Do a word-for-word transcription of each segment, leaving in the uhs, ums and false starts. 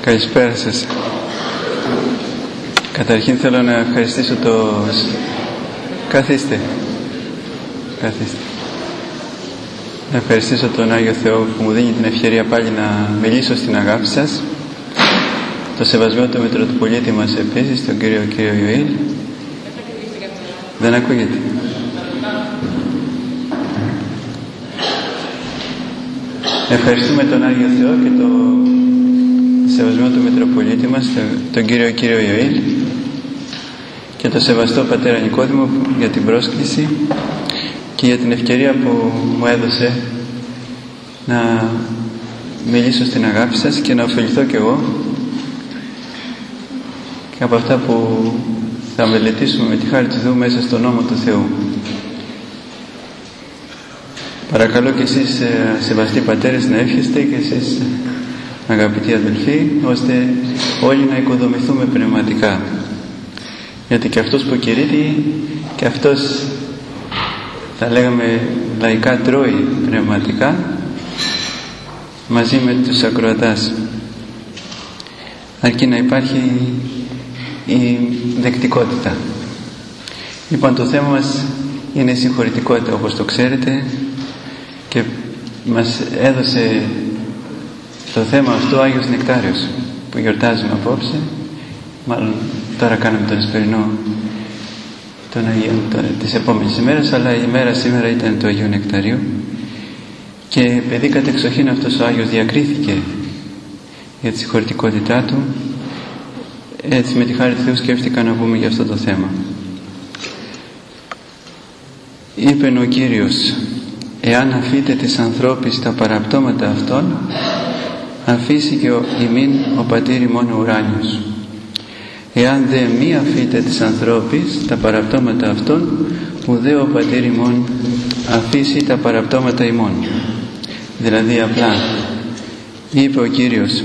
Καλησπέρα σας. Καταρχήν θέλω να ευχαριστήσω το... Καθίστε. Καθίστε. Να ευχαριστήσω τον Άγιο Θεό που μου δίνει την ευκαιρία πάλι να μιλήσω στην αγάπη σας. Το σεβασμό του Μητροπολίτη μας επίσης, τον κύριο, κύριο Ιωήλ. Δεν ακούγεται. Ευχαριστούμε τον Άγιο Θεό και το σεβασμό του Μητροπολίτη μας, τον κύριο κύριο Ιωήλ, και το σεβαστό πατέρα Νικόδημο για την πρόσκληση και για την ευκαιρία που μου έδωσε να μιλήσω στην αγάπη σας και να ωφεληθώ κι εγώ και από αυτά που θα μελετήσουμε με τη χάρη του Θεού μέσα στον νόμο του Θεού. Παρακαλώ και εσείς, σεβαστοί πατέρες, να εύχεστε, και εσείς, αγαπητοί αδελφοί, ώστε όλοι να οικοδομηθούμε πνευματικά, γιατί και αυτός που κηρύττει και αυτός, θα λέγαμε λαϊκά, τρώει πνευματικά μαζί με τους ακροατάς, αρκεί να υπάρχει η δεκτικότητα. Λοιπόν, το θέμα μας είναι η συγχωρητικότητα, όπως το ξέρετε, και μας έδωσε το θέμα αυτό ο Άγιος Νεκτάριος που γιορτάζουμε απόψε. Μάλλον τώρα κάναμε τον εσπερινό των Αγίων της επόμενης ημέρας, αλλά η μέρα σήμερα ήταν του Αγίου Νεκταρίου, και επειδή κατεξοχήν αυτός ο Άγιος διακρίθηκε για τη συγχωρητικότητά του, έτσι με τη χάρη του Θεού σκέφτηκα να πούμε για αυτό το θέμα. Είπε ο Κύριος: εάν αφείτε τις ανθρώπεις τα παραπτώματα αυτών, αφήσει και ο ημίν ο πατήρ ημών ο ουράνιος. Εάν δε μη αφείτε τις ανθρώπεις τα παραπτώματα αυτών, ουδέ ο πατήρ ημών αφήσει τα παραπτώματα ημών. Δηλαδή απλά είπε ο Κύριος: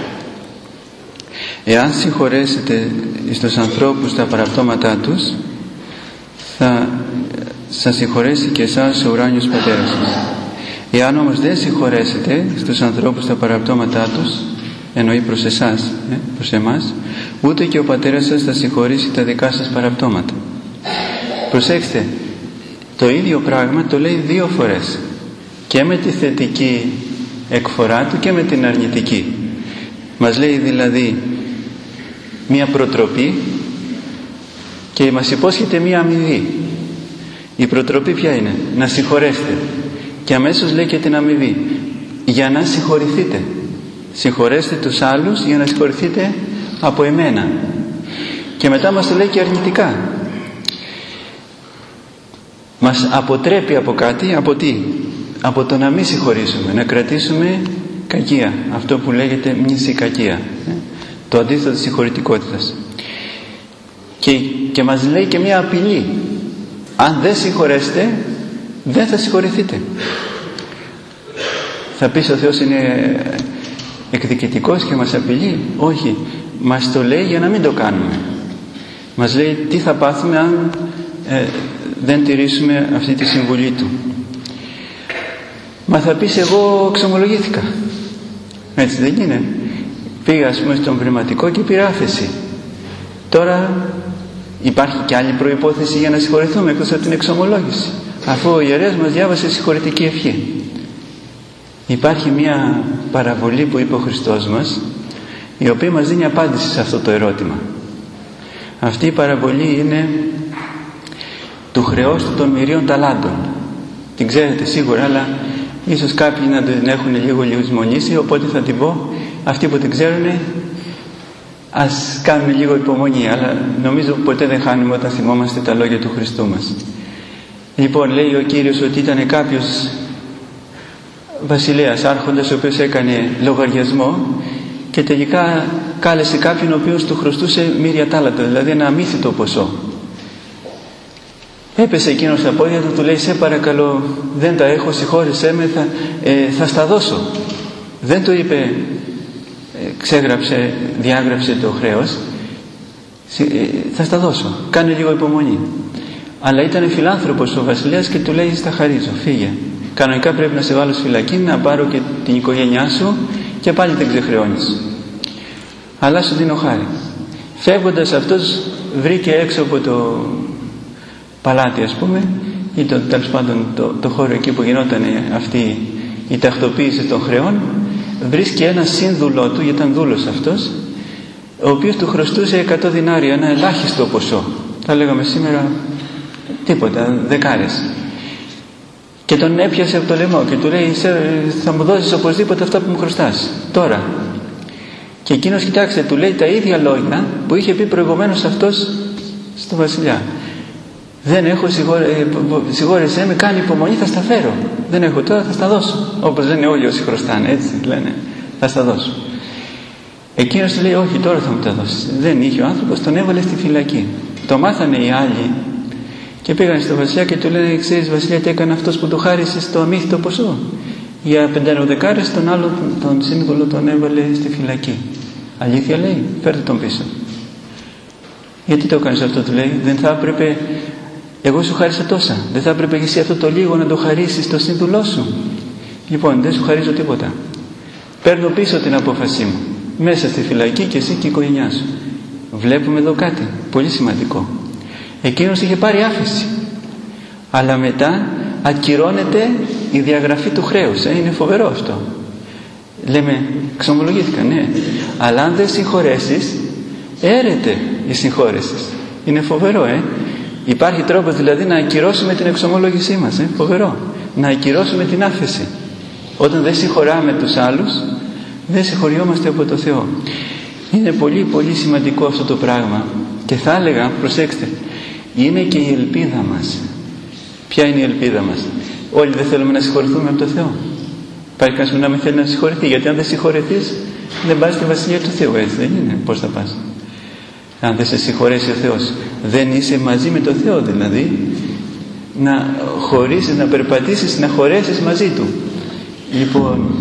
εάν συγχωρέσετε στους ανθρώπους τα παραπτώματά τους, θα σας συγχωρέσει και εσάς ο ουράνιος πατέρας σας. Εάν όμως δεν συγχωρέσετε στους ανθρώπους τα παραπτώματά τους, εννοεί προς εσάς, ε, προς εμάς, ούτε και ο πατέρας σας θα συγχωρήσει τα δικά σας παραπτώματα. Προσέξτε, το ίδιο πράγμα το λέει δύο φορές, και με τη θετική εκφορά του και με την αρνητική. Μας λέει δηλαδή μία προτροπή και μας υπόσχεται μία αμοιβή. Η προτροπή ποια είναι? Να συγχωρέσετε. Και αμέσως λέει και την αμοιβή: για να συγχωρηθείτε. Συγχωρέστε τους άλλους για να συγχωρηθείτε από εμένα. Και μετά μας το λέει και αρνητικά. Μας αποτρέπει από κάτι. Από τι? Από το να μην συγχωρήσουμε, να κρατήσουμε κακία, αυτό που λέγεται μνησικακία, το αντίθετο της συγχωρητικότητας. Και, και μας λέει και μια απειλή: αν δεν συγχωρέσετε, δεν θα συγχωρηθείτε. Θα πεις ο Θεός είναι εκδικητικός και μας απειλεί? Όχι, μας το λέει για να μην το κάνουμε. Μας λέει τι θα πάθουμε αν ε, δεν τηρήσουμε αυτή τη συμβουλή του. Μα θα πεις, εγώ εξομολογήθηκα, έτσι δεν είναι? Πήγα ας πούμε στον πνευματικό και πήρα άφεση. Τώρα υπάρχει και άλλη προϋπόθεση για να συγχωρηθούμε εκτός από την εξομολόγηση, αφού ο ιερέας μας διάβασε συγχωρητική ευχή. Υπάρχει μια παραβολή που είπε ο Χριστός μας, η οποία μας δίνει απάντηση σε αυτό το ερώτημα. Αυτή η παραβολή είναι του χρεός του των μυρίων ταλάντων. Την ξέρετε σίγουρα, αλλά ίσως κάποιοι να την έχουν λίγο λησμονήσει, οπότε θα την πω. Αυτοί που την ξέρουν, ας κάνουμε λίγο υπομονή, αλλά νομίζω ποτέ δεν χάνουμε όταν θυμόμαστε τα λόγια του Χριστού μας. Λοιπόν, λέει ο Κύριος ότι ήταν κάποιος βασιλέας, άρχοντας, ο οποίος έκανε λογαριασμό και τελικά κάλεσε κάποιον ο οποίος του χρωστούσε μοίρια τάλαντα, δηλαδή ένα αμύθιτο ποσό. Έπεσε εκείνος στα πόδια του, του λέει: σε παρακαλώ, δεν τα έχω, συγχώρεσέ με, θα, ε, θα στα δώσω. Δεν του είπε, ε, ξέγραψε, διάγραψε το χρέος, ε, θα στα δώσω, κάνε λίγο υπομονή. Αλλά ήταν φιλάνθρωπος ο βασιλέας και του λέει: στα χαρίζω, φύγε. Κανονικά πρέπει να σε βάλω στη φυλακή, να πάρω και την οικογένειά σου και πάλι δεν ξεχρεώνεις. αλλά σου δίνω χάρη. Φεύγοντας αυτός βρήκε έξω από το παλάτι, ας πούμε, ή το, τέλος πάντων το, το χώρο εκεί που γινόταν αυτή η τακτοποίηση των χρεών, βρίσκει ένα σύνδουλό του, γιατί ήταν δούλος αυτός, ο οποίος του χρωστούσε εκατό δινάρια, ένα ελάχιστο ποσό, θα λέγαμε σήμερα τίποτα, δεκάρες. Και τον έπιασε από το λαιμό και του λέει, θα μου δώσεις οπωσδήποτε αυτά που μου χρωστάς τώρα. Και εκείνος, κοιτάξτε, του λέει τα ίδια λόγια που είχε πει προηγουμένως αυτός στο βασιλιά. Δεν έχω, συγχώρεσέ με, κάνει υπομονή, θα στα φέρω. Δεν έχω τώρα, θα στα δώσω. Όπως λένε όλοι όσοι χρωστάνε, έτσι λένε, θα στα δώσω. Εκείνος του λέει, όχι, τώρα θα μου τα δώσεις. Δεν είχε ο άνθρωπος, τον έβαλε στη φυλακή. Το μάθανε οι άλλοι και πήγαν στο βασιλιά και του λένε, ξέρεις βασιλιά, τι έκανε αυτός που του χάρισε στο αμύθιτο ποσό? Για πενταροδεκάρες τον άλλο, τον σύμβολο, τον έβαλε στη φυλακή. Αλήθεια λέει, φέρτε τον πίσω. Γιατί το έκανες αυτό, του λέει, δεν θα έπρεπε, εγώ σου χάρισα τόσα, δεν θα έπρεπε εσύ αυτό το λίγο να το χαρίσεις στο σύμβουλό σου? Λοιπόν, δεν σου χαρίζω τίποτα. Παίρνω πίσω την απόφασή μου. Μέσα στη φυλακή και εσύ και η οικογένειά σου. Βλέπουμε εδώ κάτι πολύ σημαντικό. Εκείνος είχε πάρει άφεση, αλλά μετά ακυρώνεται η διαγραφή του χρέους. Ε, είναι φοβερό αυτό. Λέμε, εξομολογήθηκα, ναι, αλλά αν δεν συγχωρέσεις, έρεται η συγχώρεση. Είναι φοβερό, ε. Υπάρχει τρόπος δηλαδή να ακυρώσουμε την εξομολόγησή μας, ε. Φοβερό. Να ακυρώσουμε την άφεση. Όταν δεν συγχωράμε τους άλλους, δεν συγχωριόμαστε από το Θεό. Είναι πολύ πολύ σημαντικό αυτό το πράγμα. Και θα έλεγα, προσέξτε, είναι και η ελπίδα μας. Ποια είναι η ελπίδα μας? Όλοι δεν θέλουμε να συγχωρηθούμε από το Θεό. Υπάρχει κανείς που να μην θέλει να συγχωρηθεί? Γιατί αν δεν συγχωρεθείς, δεν πας στη Βασιλεία του Θεού, έτσι δεν είναι? Πώς θα πας? Αν δεν σε συγχωρέσει ο Θεός, δεν είσαι μαζί με το Θεό, δηλαδή να χωρίσεις, να περπατήσεις, να χωρέσεις μαζί Του. Λοιπόν,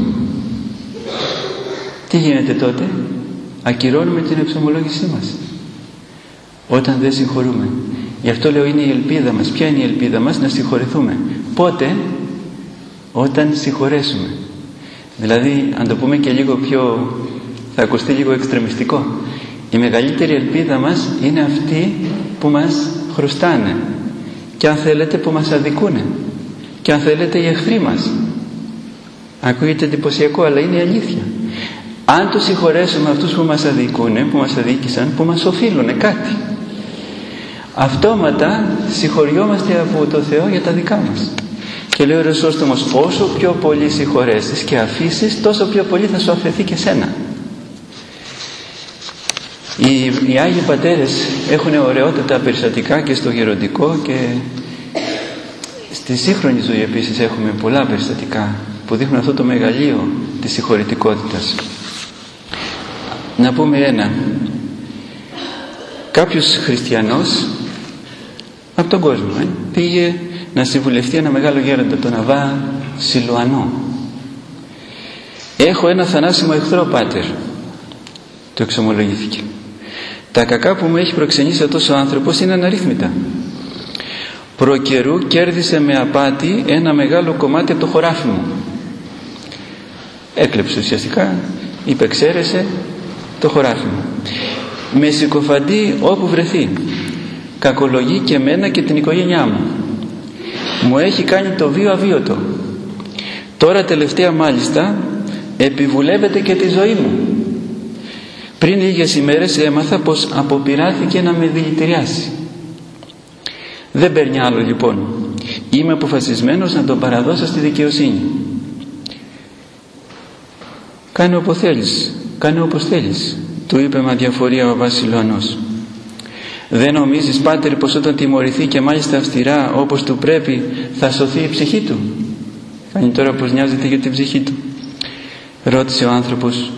τι γίνεται τότε? Ακυρώνουμε την εξομολόγησή μας όταν δεν συγχωρούμε. Γι' αυτό λέω, είναι η ελπίδα μας. Ποια είναι η ελπίδα μας? Να συγχωρηθούμε. Πότε? Όταν συγχωρέσουμε. Δηλαδή, αν το πούμε και λίγο πιο, θα ακουστεί λίγο εξτρεμιστικό, η μεγαλύτερη ελπίδα μας είναι αυτοί που μας χρωστάνε, και αν θέλετε που μας αδικούνε, και αν θέλετε οι εχθροί μας. Ακούγεται εντυπωσιακό, αλλά είναι αλήθεια. Αν τους συγχωρέσουμε αυτούς που μας αδικούνε, που μας αδίκησαν, που μας οφείλουν κάτι, αυτόματα συγχωριόμαστε από το Θεό για τα δικά μας. Και λέει ο Χρυσόστομος, όσο πιο πολύ συγχωρέσεις και αφήσεις, τόσο πιο πολύ θα σου αφαιθεί και σένα. Οι, οι Άγιοι Πατέρες έχουν ωραιότατα περιστατικά και στο γεροντικό, και στη σύγχρονη ζωή επίσης έχουμε πολλά περιστατικά που δείχνουν αυτό το μεγαλείο της συγχωρητικότητας. Να πούμε ένα. Κάποιος χριστιανός από τον κόσμο ε, πήγε να συμβουλευτεί ένα μεγάλο γέροντα, τον Αββά Σιλουανό. «Έχω ένα θανάσιμο εχθρό, πάτερ», το εξομολογήθηκε. «Τα κακά που μου έχει προξενήσει αυτός ο άνθρωπος είναι αναρρύθμιτα. Προκαιρού κέρδισε με απάτη ένα μεγάλο κομμάτι από το χωράφι μου». Έκλεψε ουσιαστικά, υπεξαίρεσε το χωράφι μου. «Με συκοφαντεί όπου βρεθεί. Κακολογεί και εμένα και την οικογένειά μου. Μου έχει κάνει το βίο αβίωτο. Τώρα τελευταία μάλιστα επιβουλεύεται και τη ζωή μου. Πριν λίγες ημέρες έμαθα πως αποπειράθηκε να με δηλητηριάσει. Δεν παίρνει άλλο λοιπόν. Είμαι αποφασισμένος να τον παραδώσω στη δικαιοσύνη». «Κάνε όπως θέλεις, κάνε όπως θέλεις», του είπε με αδιαφορία ο Βασιλιανός. «Δεν νομίζεις, πάτερ, πως όταν τιμωρηθεί και μάλιστα αυστηρά όπως του πρέπει, θα σωθεί η ψυχή του?» Κάνει τώρα πως νοιάζεται για την ψυχή του. Ρώτησε ο άνθρωπος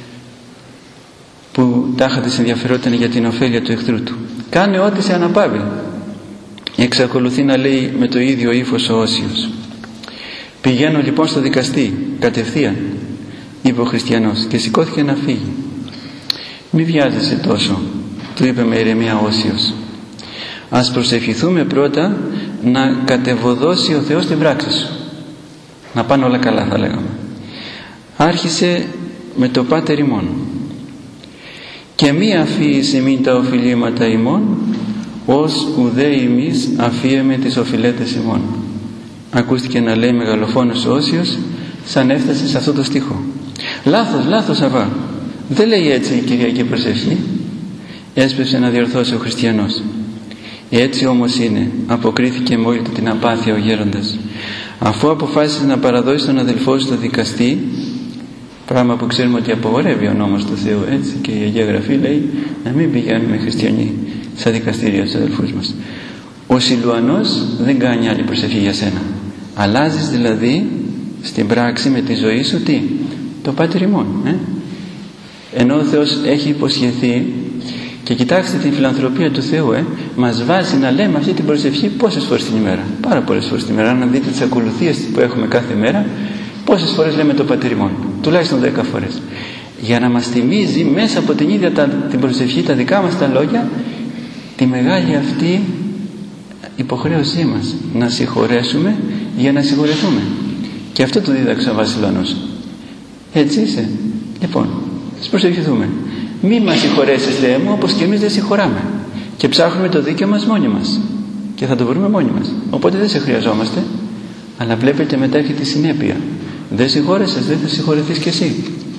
που τάχα της ενδιαφερόταν για την ωφέλεια του εχθρού του. «Κάνε ό,τι σε αναπαύει», εξακολουθεί να λέει με το ίδιο ύφος ο Όσιος. «Πηγαίνω λοιπόν στο δικαστή κατευθείαν», είπε ο χριστιανός, και σηκώθηκε να φύγει. «Μη βιάζεσαι τόσο», του είπε με ηρεμία ο Όσιος. «Ας προσευχηθούμε πρώτα να κατεβοδώσει ο Θεός την πράξη σου. Να πάνε όλα καλά», θα λέγαμε. Άρχισε με το Πάτερ ημών. και μη αφήεις ημίν τα οφειλήματα ημών, ως ουδέ ημείς αφίεμε τις οφειλέτες ημών. Ακούστηκε να λέει μεγαλοφόνος ο Όσιος, σαν έφτασε σε αυτό το στίχο. Λάθος, λάθος Αβά. Δεν λέει έτσι η Κυριακή προσευχή. Έσπευσε να διορθώσει ο χριστιανός. Έτσι όμως είναι, αποκρίθηκε με όλη του την απάθεια ο γέροντας. Αφού αποφάσισε να παραδώσει τον αδελφό σου στο δικαστή, πράγμα που ξέρουμε ότι απογορεύει ο νόμος του Θεού, έτσι, και η Αγία Γραφή λέει να μην πηγαίνουμε χριστιανοί στα δικαστήρια τους αδελφούς μας. Ο Σιλουανός δεν κάνει άλλη προσευχή για σένα. Αλλάζεις δηλαδή στην πράξη με τη ζωή σου τι? Το Πάτερ ημών, ε? Ενώ ο Θεός έχει υποσχεθεί, και κοιτάξτε την φιλανθρωπία του Θεού, ε? Μας βάζει να λέμε αυτή την προσευχή πόσες φορές την ημέρα? Πάρα πολλές φορές την ημέρα. Αν δείτε τις ακολουθίες που έχουμε κάθε μέρα, πόσες φορές λέμε το Πάτερ ημών? Τουλάχιστον δέκα φορές. Για να μας θυμίζει μέσα από την ίδια τα, την προσευχή, τα δικά μας τα λόγια, τη μεγάλη αυτή υποχρέωσή μας να συγχωρέσουμε για να συγχωρεθούμε. Και αυτό το δίδαξε ο Βασιλώνος. Έτσι είσαι? Λοιπόν, ας προσευχηθούμε. Μη μας συγχωρέσεις, Θεέ μου, όπως και εμείς δεν συγχωράμε. Και ψάχνουμε το δίκαιο μας μόνοι μας. Και θα το βρούμε μόνοι μας. Οπότε δεν σε χρειαζόμαστε. Αλλά βλέπετε μετά έχει τη συνέπεια. Δεν συγχώρεσες, δεν θα συγχωρεθείς κι εσύ.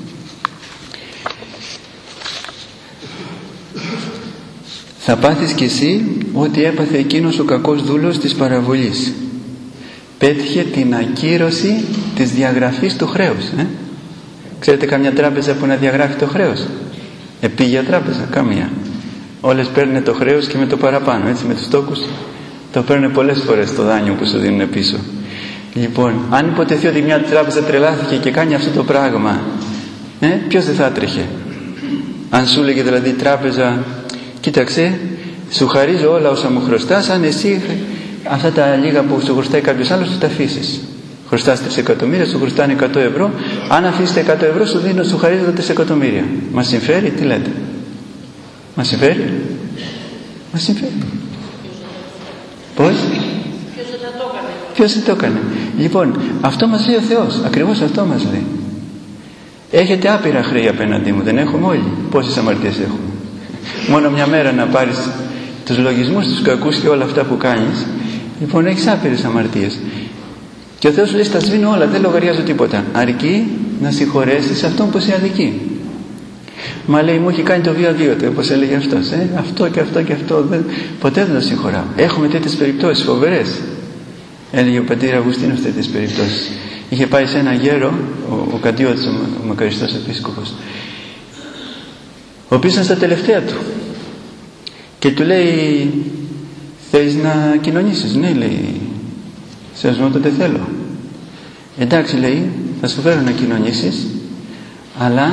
Θα πάθεις κι εσύ ότι έπαθε εκείνος ο κακός δούλος της παραβολής. Πέτυχε την ακύρωση της διαγραφής του χρέους. Ε? Ξέρετε καμιά τράπεζα που να διαγράφει το χρέος? Επίγεια τράπεζα? Καμία. Όλες παίρνουν το χρέος και με το παραπάνω, έτσι, με τους τόκους το παίρνουν πολλές φορές το δάνειο που σου δίνουν πίσω. Λοιπόν, αν υποτεθεί ότι μια τράπεζα τρελάθηκε και κάνει αυτό το πράγμα, ε, ποιος δεν θα έτρεχε? Αν σου έλεγε δηλαδή η τράπεζα, κοίταξε, σου χαρίζω όλα όσα μου χρωστάς, αν εσύ αυτά τα λίγα που σου χρωστάει κάποιος άλλος, του τα αφήσεις. Χρωστάς τρεις εκατομμύρια, σου χρωστάνε εκατό ευρώ. Αν αφήσεις τα εκατό ευρώ, σου δίνω, σου χαρίζω τα τρεις εκατομμύρια. Μας συμφέρει? Τι λέτε? Μας συμφέρει? Μας συμφέρει. Πώς? Ποιος δεν το έκανε? Ποιος δεν το έκανε? Λοιπόν, αυτό μας λέει ο Θεός. Ακριβώς αυτό μας λέει. Έχετε άπειρα χρέη απέναντί μου, δεν έχουμε όλοι? Πόσες αμαρτίες έχουμε? Μόνο μια μέρα να πάρεις τους λογισμούς, τους κακούς και όλα αυτά που κάνεις, λοιπόν έχεις άπειρες αμαρτίες. Και ο Θεός σου λέει στα σβήνω όλα, δεν λογαριάζω τίποτα, αρκεί να συγχωρέσεις αυτόν που σε αδικεί. Μα λέει μου έχει κάνει το βία βίωτε, όπως έλεγε αυτός, ε? αυτό και αυτό και αυτό, δεν, ποτέ δεν το συγχωράω. Έχουμε τέτοιες περιπτώσεις φοβερές. Έλεγε ο πατήρ Αυγουστίνος τέτοιες περιπτώσεις. Είχε πάει σε ένα γέρο, ο, ο Καντιώτης, ο, ο μακαριστός επίσκοπος, ο οποίος ήταν στα τελευταία του, και του λέει θέλεις να κοινωνήσεις? Ναι, λέει, σεβασμό τότε θέλω. Εντάξει, λέει, θα σου φέρω να κοινωνήσεις, αλλά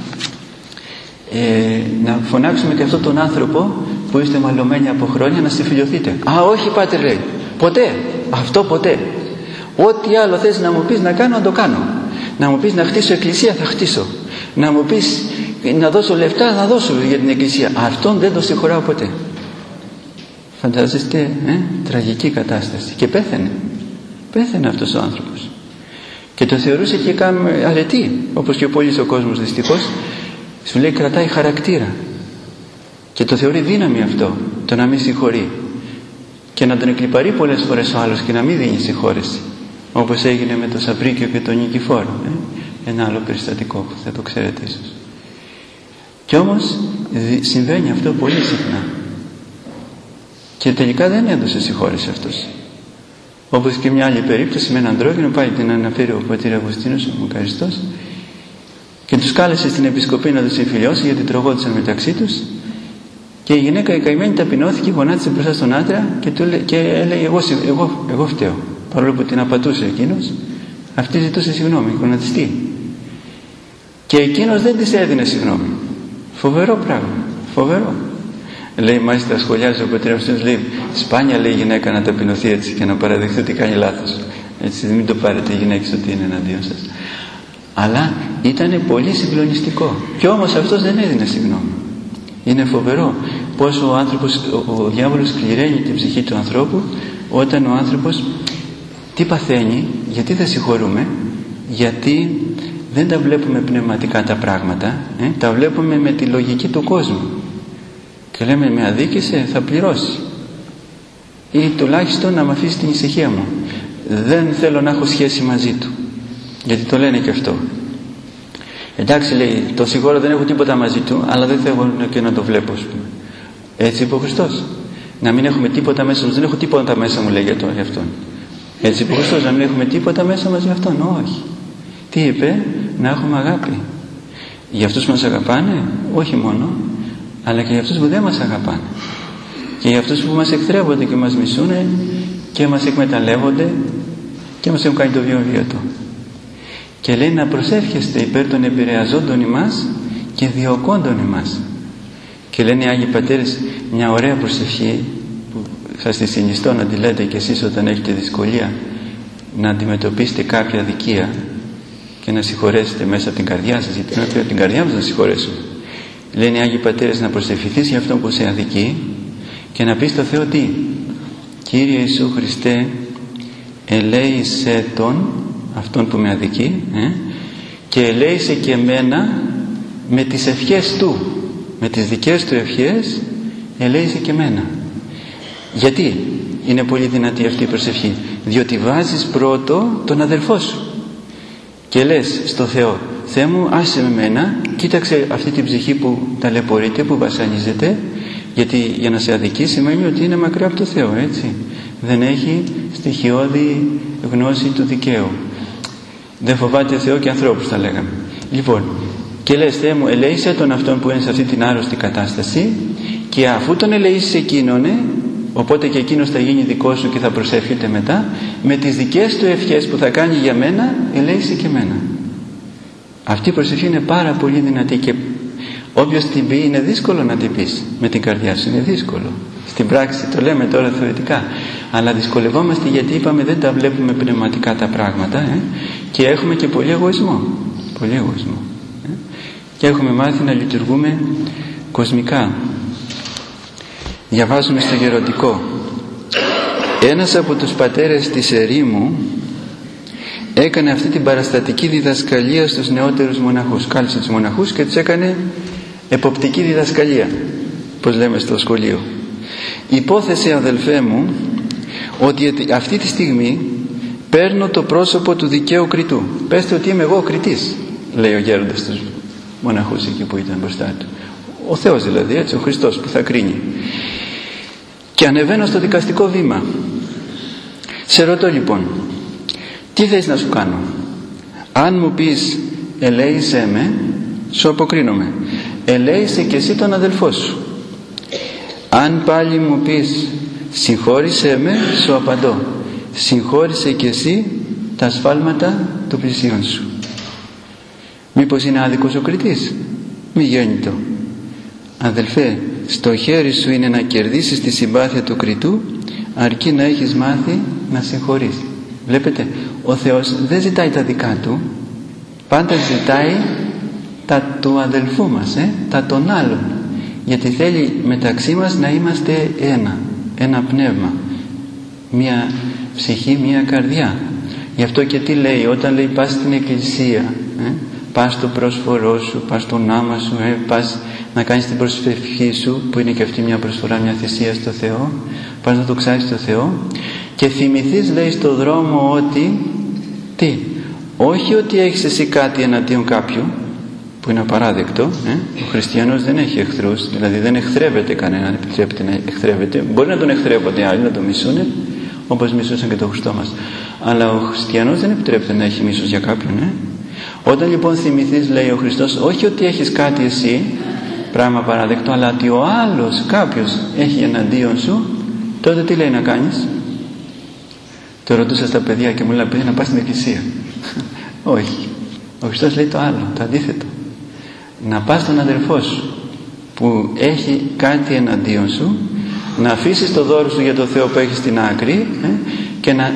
ε, να φωνάξουμε και αυτόν τον άνθρωπο που είστε μαλωμένοι από χρόνια να συμφιλιωθείτε. Α, όχι πάτερ, λέει, ποτέ, αυτό ποτέ. Ό,τι άλλο θες να μου πεις να κάνω, να το κάνω. Να μου πεις να χτίσω εκκλησία, θα χτίσω. Να μου πεις να δώσω λεφτά, να δώσω για την εκκλησία. Αυτόν δεν το συγχωράω ποτέ. Φαντάζεστε, ε, τραγική κατάσταση. Και πέθανε. Πέθανε αυτός ο άνθρωπος. Και το θεωρούσε και κάμε αρετή, όπως και πολλοί ο κόσμος δυστυχώς. Σου λέει κρατάει χαρακτήρα. Και το θεωρεί δύναμη αυτό, το να μην συγχωρεί. Και να τον εκλιπαρεί πολλές φορές ο άλλος και να μην δίνει συγχώρεση. Όπως έγινε με τον Σαβρίκιο και τον Νικηφόρο. Ε? Ένα άλλο περιστατικό που θα το ξέρετε ίσως. Κι όμως συμβαίνει αυτό πολύ συχνά. Και τελικά δεν έδωσε συγχώρεση αυτός. Όπως και μια άλλη περίπτωση με έναν αντρόγινο, πάλι την αναφέρει ο πατήρ Αυγουστίνος, ο Μακαριστός, και τους κάλεσε στην επισκοπή να τους συμφιλιώσει γιατί τρογόντουσαν μεταξύ τους, και η γυναίκα η καημένη ταπεινώθηκε, γονάτισε μπροστά στον άντρα και, του, και έλεγε εγώ, εγώ, εγώ φταίω. Παρόλο που την απατούσε εκείνος, αυτή ζητούσε συγγνώμη, γονατιστή. Και εκείνος δεν της έδινε συγγνώμη. Φοβερό πράγμα, φοβερό. Λέει μάλιστα, σχολιάζει ο πατήρ Αυγουστίνος, λέει σπάνια λέει η γυναίκα να ταπεινωθεί έτσι και να παραδεχθεί ότι κάνει λάθος. Έτσι, μην το πάρετε οι γυναίκες ότι είναι εναντίον σας. Αλλά ήταν πολύ συγκλονιστικό. Και όμως αυτός δεν έδινε συγγνώμη. Είναι φοβερό πως ο άνθρωπος, ο, ο διάβολος κληραίνει την ψυχή του ανθρώπου όταν ο άνθρωπος τι παθαίνει, γιατί δεν συγχωρούμε? Γιατί δεν τα βλέπουμε πνευματικά τα πράγματα, ε, τα βλέπουμε με τη λογική του κόσμου και λέμε με αδίκησε, θα πληρώσει, ή τουλάχιστον να μ' αφήσει την ησυχία μου, δεν θέλω να έχω σχέση μαζί του, γιατί το λένε και αυτό. Εντάξει, λέει, το συγχωρώ, δεν έχω τίποτα μαζί του, αλλά δεν θέλω και να το βλέπω, ας πούμε. Έτσι είπε ο Χριστός. Να μην έχουμε τίποτα μέσα μας. Δεν έχω τίποτα μέσα μου, λέει, για τον αυτόν. Έτσι είπε ο Χριστός, να μην έχουμε τίποτα μέσα μας για αυτόν. Όχι. Τι είπε? Να έχουμε αγάπη. Για αυτούς που μας αγαπάνε, όχι μόνο, αλλά και για αυτούς που δεν μας αγαπάνε. Και για αυτούς που μας εχθρεύονται και μας μισούνε και μας εκμεταλλεύονται και μας έχουν κάνει το βιοβίωτο. Και λέει να προσεύχεστε υπέρ των επηρεαζόντων ημάς και διωκόντων ημάς. Και λένε οι Άγιοι Πατέρες μια ωραία προσευχή που σας τη συνιστώ να τη λέτε και εσείς όταν έχετε δυσκολία να αντιμετωπίσετε κάποια αδικία και να συγχωρέσετε μέσα από την καρδιά σας, γιατί πρέπει από την καρδιά μας να συγχωρέσουμε. Λένε οι Άγιοι Πατέρες να προσευχηθείς για αυτόν που σε αδικεί και να πεις στο Θεό τι? Κύριε Ιησού Χριστέ, ελέησέ τον, αυτόν που με αδικεί, ε, και ελέησε και εμένα με τις ευχές του, με τις δικές του ευχές ελέησε και εμένα. Γιατί είναι πολύ δυνατή αυτή η προσευχή? Διότι βάζεις πρώτο τον αδελφό σου και λες στο Θεό, Θεέ μου, άσε με μένα, κοίταξε αυτή την ψυχή που ταλαιπωρείται, που βασανίζεται, γιατί για να σε αδικεί σημαίνει ότι είναι μακριά από το Θεό, έτσι. Δεν έχει στοιχειώδη γνώση του δικαίου, δεν φοβάται Θεό και ανθρώπους, θα λέγαμε. Λοιπόν, και λες, Θεέ μου, ελέησε τον αυτόν που είναι σε αυτή την άρρωστη κατάσταση, και αφού τον ελεήσεις εκείνον, οπότε και εκείνος θα γίνει δικός σου και θα προσεύχεται μετά, με τις δικές του ευχές που θα κάνει για μένα, ελέησε και μένα. Αυτή η προσευχή είναι πάρα πολύ δυνατή και όποιος την πει είναι δύσκολο να την πεις με την καρδιά σου, είναι δύσκολο. Στην πράξη το λέμε τώρα θεωρητικά, αλλά δυσκολευόμαστε γιατί είπαμε δεν τα βλέπουμε πνευματικά τα πράγματα, ε? Και έχουμε και πολύ εγωισμό, πολύ εγωισμό, ε? Και έχουμε μάθει να λειτουργούμε κοσμικά. Διαβάζουμε στο Γεροντικό, ένας από τους πατέρες της ερήμου έκανε αυτή την παραστατική διδασκαλία στους νεότερους μοναχούς. Κάλεσε τους μοναχούς και τους έκανε εποπτική διδασκαλία, πως λέμε στο σχολείο. Υπόθεσε, αδελφέ μου, ότι αυτή τη στιγμή παίρνω το πρόσωπο του δικαίου κριτού. Πέστε ότι είμαι εγώ ο κριτής, λέει ο γέροντας στους μοναχούς εκεί που ήταν μπροστά του. Ο Θεός δηλαδή, έτσι, ο Χριστός που θα κρίνει. Και ανεβαίνω στο δικαστικό βήμα. Σε ρωτώ λοιπόν, τι θες να σου κάνω? Αν μου πεις ελέησέ με, σου αποκρίνομαι. Ελέησε και εσύ τον αδελφό σου. Αν πάλι μου πεις συγχώρησέ με, σου απαντώ, συγχώρησε και εσύ τα σφάλματα του πλησίον σου. Μήπως είναι άδικος ο κριτής? Μη γέννητο. Αδελφέ, στο χέρι σου είναι να κερδίσεις τη συμπάθεια του κριτού, αρκεί να έχεις μάθει να συγχωρείς. Βλέπετε, ο Θεός δεν ζητάει τα δικά του, πάντα ζητάει τα του αδελφού μας, ε, τα των άλλων, γιατί θέλει μεταξύ μας να είμαστε ένα, ένα πνεύμα, μια ψυχή, μια καρδιά. Γι' αυτό και τι λέει, όταν λέει πας στην εκκλησία, ε, πας στο πρόσφορό σου, πας στον άμα σου, ε, πας να κάνεις την προσευχή σου, που είναι και αυτή μια προσφορά, μια θυσία στο Θεό, πας να το ξάξεις στο Θεό και θυμηθείς, λέει, στο δρόμο ότι τι, όχι ότι έχεις εσύ κάτι εναντίον κάποιου, που είναι απαράδεκτο, ε? Ο χριστιανός δεν έχει εχθρούς, δηλαδή δεν εχθρεύεται κανέναν, επιτρέπεται να εχθρεύεται. Μπορεί να τον εχθρεύονται άλλοι, να τον μισούνε, όπως μισούσαν και τον Χριστό μας, αλλά ο χριστιανός δεν επιτρέπεται να έχει μίσος για κάποιον, ε? Όταν λοιπόν θυμηθείς, λέει ο Χριστός, όχι ότι έχεις κάτι εσύ πράγμα παράδεκτο, αλλά ότι ο άλλος κάποιος έχει εναντίον σου, τότε τι λέει να κάνεις? Το ρωτούσα στα παιδιά και μου λέει, παιδί, να πας στην εκκλησία. Όχι, ο Χριστός λέει το άλλο, το αντίθετο, να πας στον αδελφό σου που έχει κάτι εναντίον σου, να αφήσεις το δώρο σου για το Θεό που έχει στην άκρη, ε, και να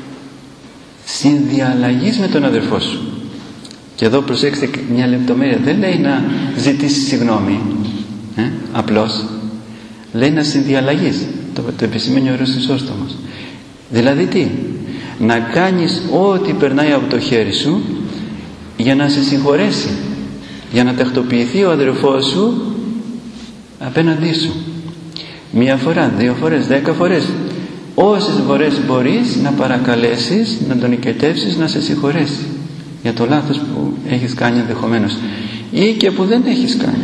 συνδιαλλαγείς με τον αδελφό σου. Και εδώ προσέξτε μια λεπτομέρεια, δεν λέει να ζητήσεις συγγνώμη, ε, απλώς λέει να συνδιαλλαγείς, το, το επισημαίνει ο Ιερός Χρυσόστομος. Δηλαδή τι? Να κάνεις ό,τι περνάει από το χέρι σου για να σε συγχωρέσει, για να τακτοποιηθεί ο αδερφός σου απέναντί σου. Μία φορά, δύο φορές, δέκα φορές, όσες φορές μπορείς να παρακαλέσεις, να τον οικετεύσεις να σε συγχωρέσει για το λάθος που έχεις κάνει ενδεχομένως ή και που δεν έχεις κάνει.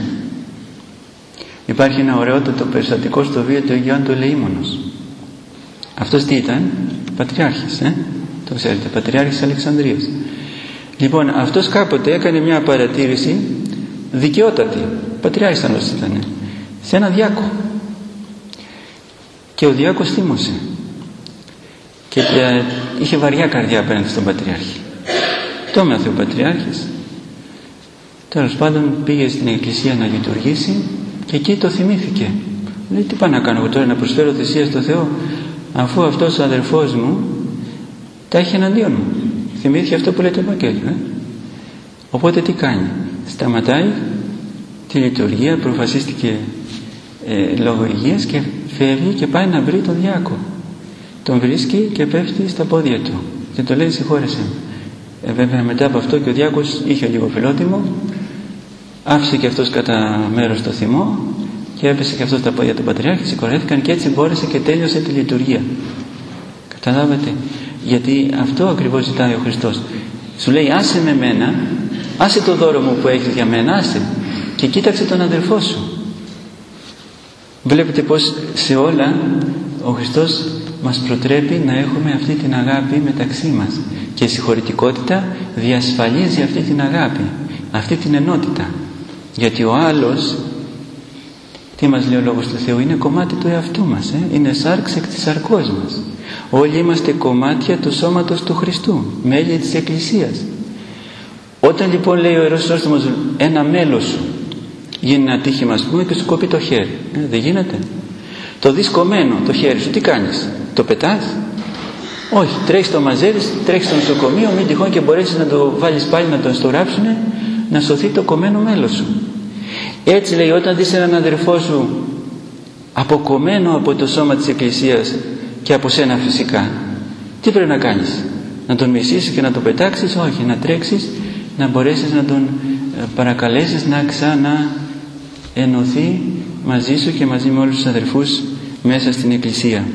Υπάρχει ένα ωραιότατο περιστατικό στο βίο του Αγίου Ιωάννου του Ελεήμονος. Αυτός τι ήταν? Πατριάρχης, ε? το ξέρετε, Πατριάρχης Αλεξανδρίας. Λοιπόν, αυτός κάποτε έκανε μια παρατήρηση δικαιότατη, Πατριάρχης άλλος ήταν, σε ένα διάκο, και ο διάκος θύμωσε και είχε βαριά καρδιά απέναντι στον Πατριάρχη. Το έμαθε ο Πατριάρχης, τέλος πάντων πήγε στην εκκλησία να λειτουργήσει και εκεί το θυμήθηκε. Λέει, τι πάω να κάνω εγώ τώρα, να προσφέρω θυσία στο Θεό, αφού αυτός ο αδερφός μου τα έχει εναντίον μου? Θυμήθηκε αυτό που λέει το Ευαγγέλιο, ε? Οπότε τι κάνει? Σταματάει τη λειτουργία, αποφασίστηκε ε, λόγω υγείας και φεύγει και πάει να βρει τον διάκο. Τον βρίσκει και πέφτει στα πόδια του και το λέει, συγχώρεσαι. Ε, βέβαια μετά από αυτό και ο διάκος είχε λίγο φιλότιμο, άφησε και αυτός κατά μέρος το θυμό και έπεσε και αυτός στα πόδια του Πατριάρχη, συγχωρέθηκαν και έτσι μπόρεσε και τέλειωσε τη λειτουργία. Καταλάβατε? Γιατί αυτό ακριβώς ζητάει ο Χριστός. Σου λέει, άσε με μένα, άσε το δώρο μου που έχεις για μένα, άσε και κοίταξε τον αδερφό σου. Βλέπετε πως σε όλα ο Χριστός μας προτρέπει να έχουμε αυτή την αγάπη μεταξύ μας, και η συγχωρητικότητα διασφαλίζει αυτή την αγάπη, αυτή την ενότητα. Γιατί ο άλλος, τι μας λέει ο Λόγος του Θεού, είναι κομμάτι του εαυτού μας, ε? είναι σάρξ εκ της σαρκός μας. Όλοι είμαστε κομμάτια του σώματος του Χριστού, μέλη της Εκκλησίας. Όταν λοιπόν λέει ο Ιερός Χρυσόστομος, ένα μέλος σου γίνει ένα τύχημα, ας πούμε, και σου κοπεί το χέρι, ε, δεν γίνεται? Το δεις κομμένο το χέρι σου, τι κάνεις? Το πετάς? Όχι, τρέχεις το μαζεύεις, τρέχεις στο νοσοκομείο, μην τυχόν και μπορέσεις να το βάλεις πάλι, να το στοράψουνε, να σωθεί το κομμένο μέλος σου. Έτσι λέει, όταν δεις έναν αδερφό σου αποκομμένο από το σώμα της Εκκλησίας και από σένα φυσικά, τι πρέπει να κάνεις? Να τον μισήσεις και να τον πετάξεις? Όχι, να τρέξεις, να μπορέσεις να τον παρακαλέσεις να ξανά ενωθεί μαζί σου και μαζί με όλους τους αδερφούς μέσα στην Εκκλησία.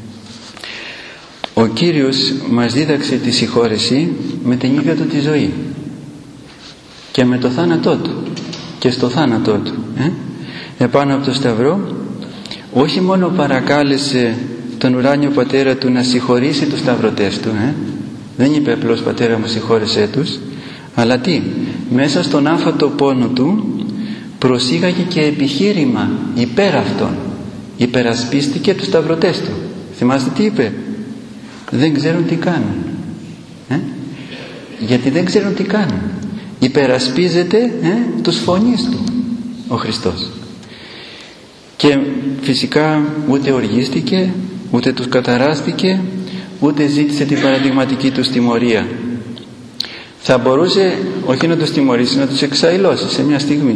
Ο Κύριος μας δίδαξε τη συγχώρεση με την ίδια του τη ζωή και με το θάνατό του και στο θάνατό του, ε? επάνω από το Σταυρό, όχι μόνο παρακάλεσε τον ουράνιο Πατέρα του να συγχωρήσει τους σταυρωτές του, ε? δεν είπε απλώς, Πατέρα μου συγχώρεσέ τους, αλλά τι? Μέσα στον άφατο πόνο του προσήγαγε και επιχείρημα υπέρ αυτών, υπερασπίστηκε τους σταυρωτές του. Θυμάστε τι είπε? Δεν ξέρουν τι κάνουν, ε? γιατί δεν ξέρουν τι κάνουν. Υπερασπίζεται ε, τους φωνείς του ο Χριστός, και φυσικά ούτε οργίστηκε, ούτε τους καταράστηκε, ούτε ζήτησε την παραδειγματική του τιμωρία. Θα μπορούσε όχι να τους τιμωρήσει, να τους εξαϊλώσει σε μια στιγμή,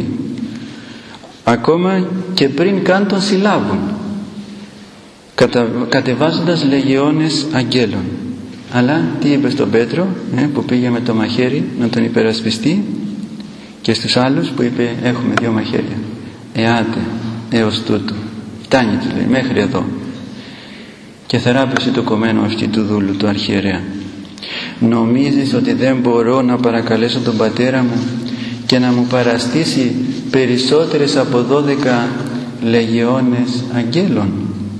ακόμα και πριν καν τον συλλάβουν, κατα, κατεβάζοντας λεγεώνες αγγέλων. Αλλά τι είπε στον Πέτρο, ε, που πήγε με το μαχαίρι να τον υπερασπιστεί, και στους άλλους που είπε, έχουμε δύο μαχαίρια, εάτε έως τούτου, φτάνει, του λέει, μέχρι εδώ, και θεράπευσε το κομμένο αυτή του δούλου του αρχιερέα. Νομίζεις ότι δεν μπορώ να παρακαλέσω τον Πατέρα μου και να μου παραστήσει περισσότερες από δώδεκα λεγεώνες αγγέλων?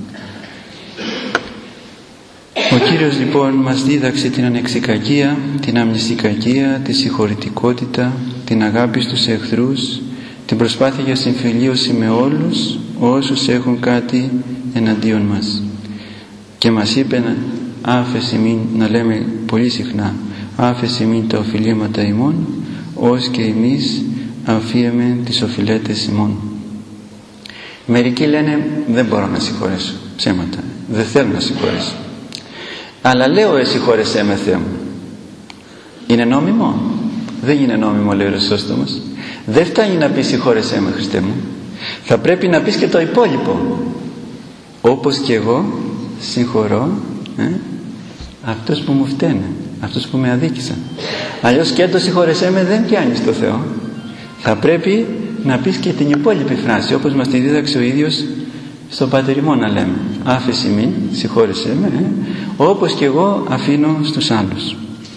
Ο Κύριος λοιπόν μας δίδαξε την ανεξικακία, την αμνηστικακία, τη συγχωρητικότητα, την αγάπη στους εχθρούς, την προσπάθεια για συμφιλίωση με όλους όσους έχουν κάτι εναντίον μας. Και μας είπε να, άφεση μην, να λέμε πολύ συχνά, άφεση μην τα οφειλήματα ημών, ως και εμείς αφίεμεν τις οφειλέτες ημών. Μερικοί λένε, δεν μπορώ να συγχωρέσω, ψέματα, δεν θέλω να συγχωρέσω. Αλλά λέω, εσύ χώρεσέ με, Θεέ μου. Είναι νόμιμο? Δεν είναι νόμιμο, λέει ο Χρυσόστομος. Δεν φτάνει να πεις συγχώρεσέ με, Χριστέ μου. Θα πρέπει να πεις και το υπόλοιπο. Όπως και εγώ συγχωρώ ε, αυτούς που μου φταίνε. αυτούς που με αδίκησαν. Αλλιώς και το συγχώρεσέ με δεν πιάνεις το Θεό. Θα πρέπει να πεις και την υπόλοιπη φράση, όπως μας τη δίδαξε ο ίδιος στο Πάτερ ημών, να λέμε άφεση μην, συγχώρεσέ με, ε, όπως και εγώ αφήνω στους άλλους.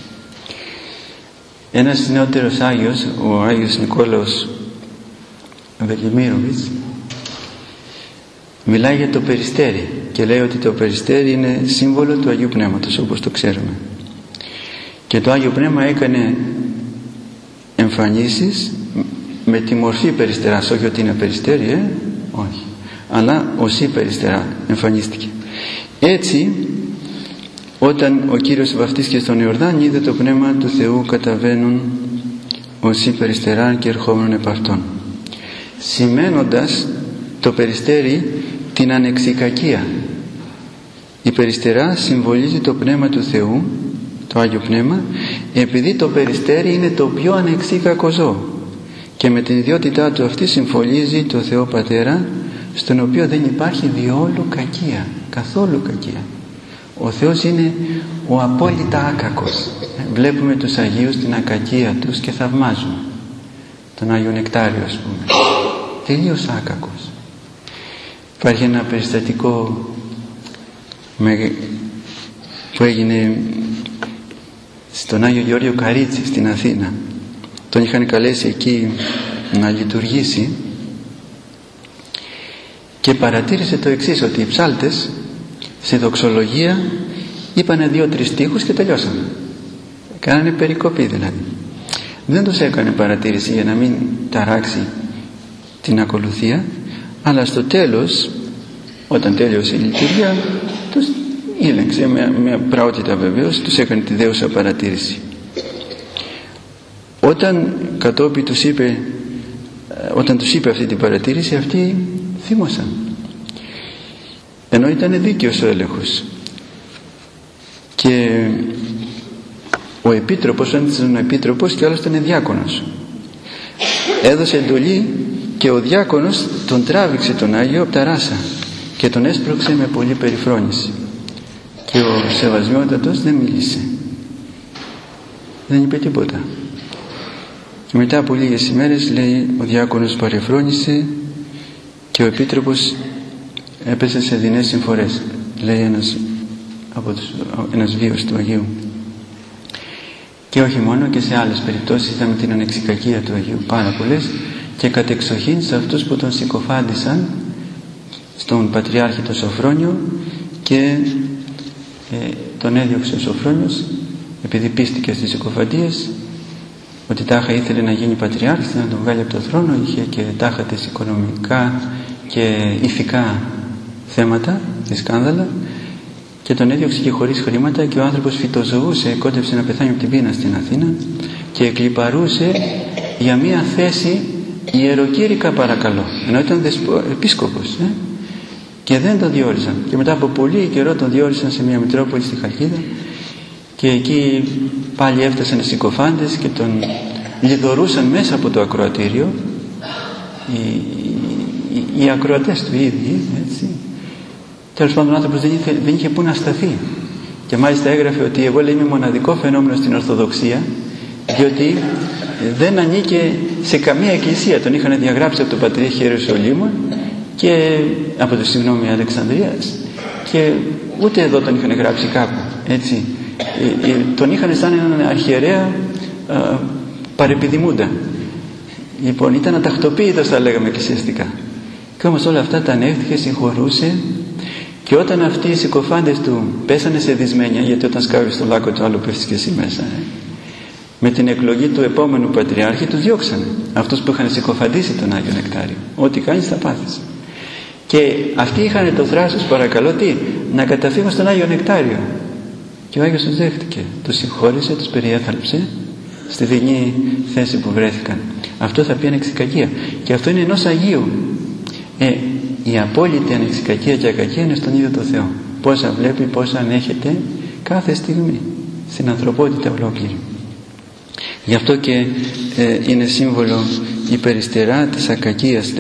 Ένας νεότερος Άγιος, ο Άγιος Νικόλαος Βελιμίροβιτς, μιλάει για το περιστέρι και λέει ότι το περιστέρι είναι σύμβολο του Αγίου Πνεύματος, όπως το ξέρουμε. Και το Άγιο Πνεύμα έκανε εμφανίσεις με τη μορφή περιστεράς, όχι ότι είναι περιστέρι, ε? όχι, αλλά ως ή περιστερά εμφανίστηκε. Έτσι, όταν ο Κύριος βαφτίστηκε στον Ιορδάνη, είδε το Πνεύμα του Θεού καταβαίνουν ως ή περιστερά και ερχόμενον επ' αυτόν, σημαίνοντας το περιστέρι την ανεξικακία. Η περιστερά συμβολίζει το Πνεύμα του Θεού, το Άγιο Πνεύμα, επειδή το περιστέρι είναι το πιο ανεξίκακο ζώο και με την ιδιότητά του αυτή συμφωλίζει το Θεό Πατέρα, στον οποίο δεν υπάρχει διόλου κακία, καθόλου κακία. Ο Θεός είναι ο απόλυτα άκακος. Βλέπουμε τους Αγίους την ακακία τους και θαυμάζουμε τον Άγιο Νεκτάριο, ας πούμε, τελείως άκακος. Υπάρχει ένα περιστατικό με, που έγινε στον Άγιο Γεώργιο Καρίτσι στην Αθήνα. Τον είχαν καλέσει εκεί να λειτουργήσει και παρατήρησε το εξής, ότι οι ψάλτες στη δοξολογία είπανε δύο-τρεις στίχους και τελειώσαμε. Κάνανε περικοπή δηλαδή. Δεν τους έκανε παρατήρηση για να μην ταράξει την ακολουθία, αλλά στο τέλος, όταν τέλειωσε η λειτουργία, τους ήλεγξε με, με πραότητα βεβαίως, τους έκανε τη δέουσα παρατήρηση. Όταν κατόπιν τους είπε, όταν τους είπε αυτή την παρατήρηση, αυτοί θύμωσαν, ενώ ήταν δίκαιος ο έλεγχος. Και ο επίτροπος, αν ήταν ο επίτροπος και άλλος ήταν διάκονος, έδωσε εντολή και ο διάκονος τον τράβηξε τον Άγιο από τα ράσα και τον έσπρωξε με πολλή περιφρόνηση, και ο Σεβασμιότατος δεν μίλησε, δεν είπε τίποτα. Και μετά από λίγες ημέρες, λέει, ο διάκονος παρεφρόνησε και ο επίτροπος έπεσε σε δεινές συμφορές, λέει ένας, από τους, ένας βίος του Αγίου. Και όχι μόνο, και σε άλλες περιπτώσεις είδαμε την ανεξικακία του Αγίου πάρα πολλές, και κατεξοχήν σε αυτούς που τον συκοφάντησαν, στον Πατριάρχη τον Σοφρόνιο, και ε, τον έδιωξε ο Σοφρόνιος επειδή πίστηκε στις συκοφαντίες, ότι τάχα ήθελε να γίνει πατριάρχης, να τον βγάλει από το θρόνο, είχε και τάχα τις οικονομικά και ηθικά θέματα και σκάνδαλα, και τον έδιωξε και χωρίς χρήματα, και ο άνθρωπος φυτοζωούσε, κόντεψε να πεθάνει από την πείνα στην Αθήνα και εκλιπαρούσε για μια θέση ιεροκήρυκα, παρακαλώ, ενώ ήταν δεσπο, επίσκοπος, ε? και δεν τον διόρισαν, και μετά από πολύ καιρό τον διόρισαν σε μια Μητρόπολη στη Χαλκίδα, και εκεί πάλι έφτασαν οι συκοφάντες και τον λιδωρούσαν μέσα από το ακροατήριο, οι, οι, οι ακροατές του ίδιοι, έτσι. Τέλος πάντων ο άνθρωπος δεν είχε, δεν είχε πού να σταθεί, και μάλιστα έγραφε ότι εγώ, λέει, είμαι μοναδικό φαινόμενο στην Ορθοδοξία, διότι δεν ανήκε σε καμία εκκλησία. Τον είχαν διαγράψει από τον Πατριάρχη Ιεροσολύμων και από το συγγνώμη Αλεξανδρίας, και ούτε εδώ τον είχαν γράψει κάπου, έτσι. Ε, ε, τον είχαν σαν έναν αρχιερέα ε, παρεπιδημούντα. Λοιπόν, ήταν ατακτοποίητος, θα λέγαμε εκκλησιαστικά. Και όμως όλα αυτά τα ανέχθηκε, συγχωρούσε, και όταν αυτοί οι συκοφάντες του πέσανε σε δυσμένεια, γιατί όταν σκάβει στο λάκκο του άλλου πέφτεις και εσύ μέσα, ε, με την εκλογή του επόμενου Πατριάρχη τους διώξανε, αυτούς που είχαν συκοφαντήσει τον Άγιο Νεκτάριο. Ό,τι κάνεις θα πάθεις. Και αυτοί είχαν το θράσος, παρακαλώ, τι, να καταφύγουν στον Άγιο Νεκτάριο. Και ο Άγιος τους δέχτηκε, τους συγχώρησε, τους περιέθαλψε στη δεινή θέση που βρέθηκαν. Αυτό θα πει ανεξικακία, και αυτό είναι ενός Αγίου. Ε, η απόλυτη ανεξικακία και ακακία είναι στον ίδιο το Θεό. Πόσα βλέπει, πόσα ανέχεται κάθε στιγμή στην ανθρωπότητα ολόκληρη. Γι' αυτό και ε, είναι σύμβολο η περιστερά της ακακίας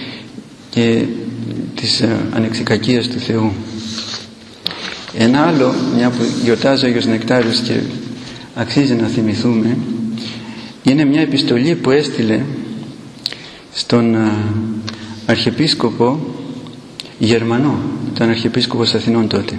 και της ε, ανεξικακίας του Θεού. Ένα άλλο, μια που γιορτάζει ο Άγιος Νεκτάριος και αξίζει να θυμηθούμε, είναι μια επιστολή που έστειλε στον Αρχιεπίσκοπο Γερμανό, τον Αρχιεπίσκοπος Αθηνών τότε.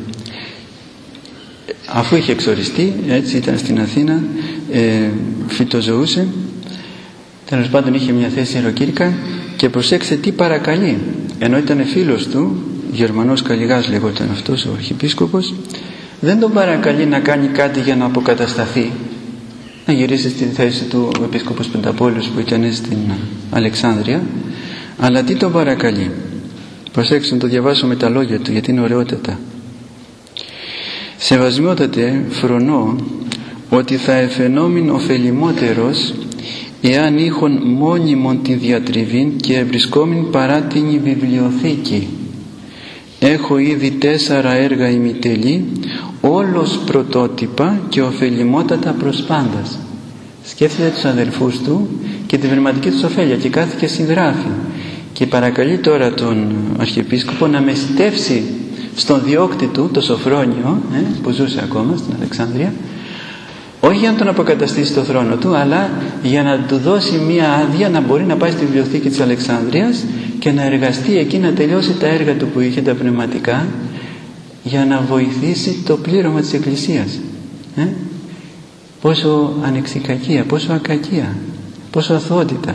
Αφού είχε εξοριστεί, έτσι ήταν στην Αθήνα, ε, φυτοζωούσε, τέλος πάντων είχε μια θέση ιεροκήρυκα, και προσέξτε τι παρακαλεί, ενώ ήταν φίλος του, Γερμανός Καλλιγάς λεγόταν αυτός ο Αρχιεπίσκοπος, δεν τον παρακαλεί να κάνει κάτι για να αποκατασταθεί, να γυρίσει στη θέση του ο Επίσκοπος Πενταπόλεως που ήταν στην Αλεξάνδρεια, αλλά τι τον παρακαλεί? Προσέξτε να το διαβάσω με τα λόγια του, γιατί είναι ωραιότατα. «Σεβασμιότατε, φρονώ ότι θα εφαινόμην ωφελημότερος εάν είχον μόνιμον τη διατριβήν και ευρισκόμην παρά την βιβλιοθήκη. Έχω ήδη τέσσερα έργα ημιτελή, όλος πρωτότυπα και ωφελημότατα προς πάντας». Σκέφτεται τους αδελφούς του και την πνευματική τους ωφέλεια και κάθεται και συγγράφει, και παρακαλεί τώρα τον Αρχιεπίσκοπο να μεσητεύσει στον διώκτη του, το Σοφρόνιο, ε, που ζούσε ακόμα στην Αλεξάνδρεια, όχι για να τον αποκαταστήσει στο θρόνο του, αλλά για να του δώσει μία άδεια να μπορεί να πάει στη βιβλιοθήκη της Αλεξάνδρειας και να εργαστεί εκεί, να τελειώσει τα έργα του που είχε, τα πνευματικά, για να βοηθήσει το πλήρωμα της Εκκλησίας. Ε? Πόσο ανεξικακία, πόσο ακακία, πόσο αθωότητα.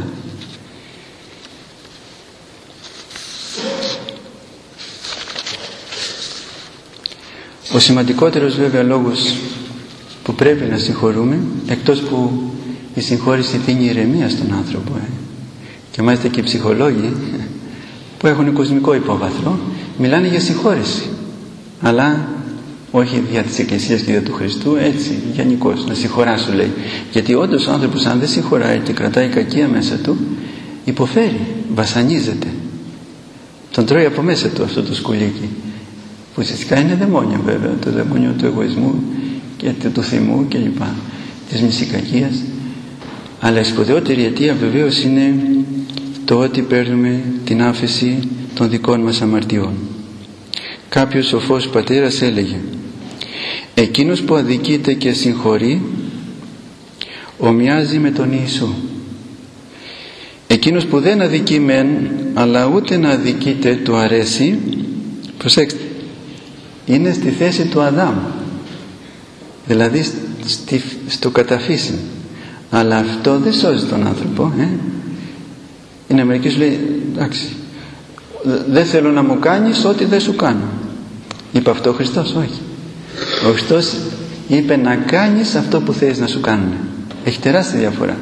Ο σημαντικότερος βέβαια λόγος που πρέπει να συγχωρούμε, εκτός που η συγχώρηση δίνει ηρεμία στον άνθρωπο, ε, και μάλιστα και οι ψυχολόγοι που έχουν κοσμικό υπόβαθρο μιλάνε για συγχώρηση, αλλά όχι δια της Εκκλησίας και δια του Χριστού, έτσι γενικώς, να συγχωράσου λέει, γιατί όντως ο άνθρωπος αν δεν συγχωράει και κρατάει κακία μέσα του, υποφέρει, βασανίζεται, τον τρώει από μέσα του αυτό το σκουλίκι, που ουσιαστικά είναι δαιμόνιο βέβαια, το δαιμόνιο του εγωισμού και του θυμού και λοιπά, της μυσικακίας. Αλλά η σπουδαιότερη αιτία βεβαίως είναι το ότι παίρνουμε την άφεση των δικών μας αμαρτιών. Κάποιος σοφός πατέρας έλεγε: εκείνος που αδικείται και συγχωρεί ομοιάζει με τον Ιησού. Εκείνος που δεν αδικεί μεν, αλλά ούτε να αδικείται του αρέσει, προσέξτε, είναι στη θέση του Αδάμ, δηλαδή στη, στο καταφύσιν, αλλά αυτό δεν σώζει τον άνθρωπο, ε? Είναι μερικοί σου λέει, εντάξει, δεν θέλω να μου κάνεις ό,τι δεν σου κάνω. Είπε αυτό ο Χριστός? Όχι. Ο Χριστός είπε να κάνεις αυτό που θέλεις να σου κάνουν. Έχει τεράστια διαφορά.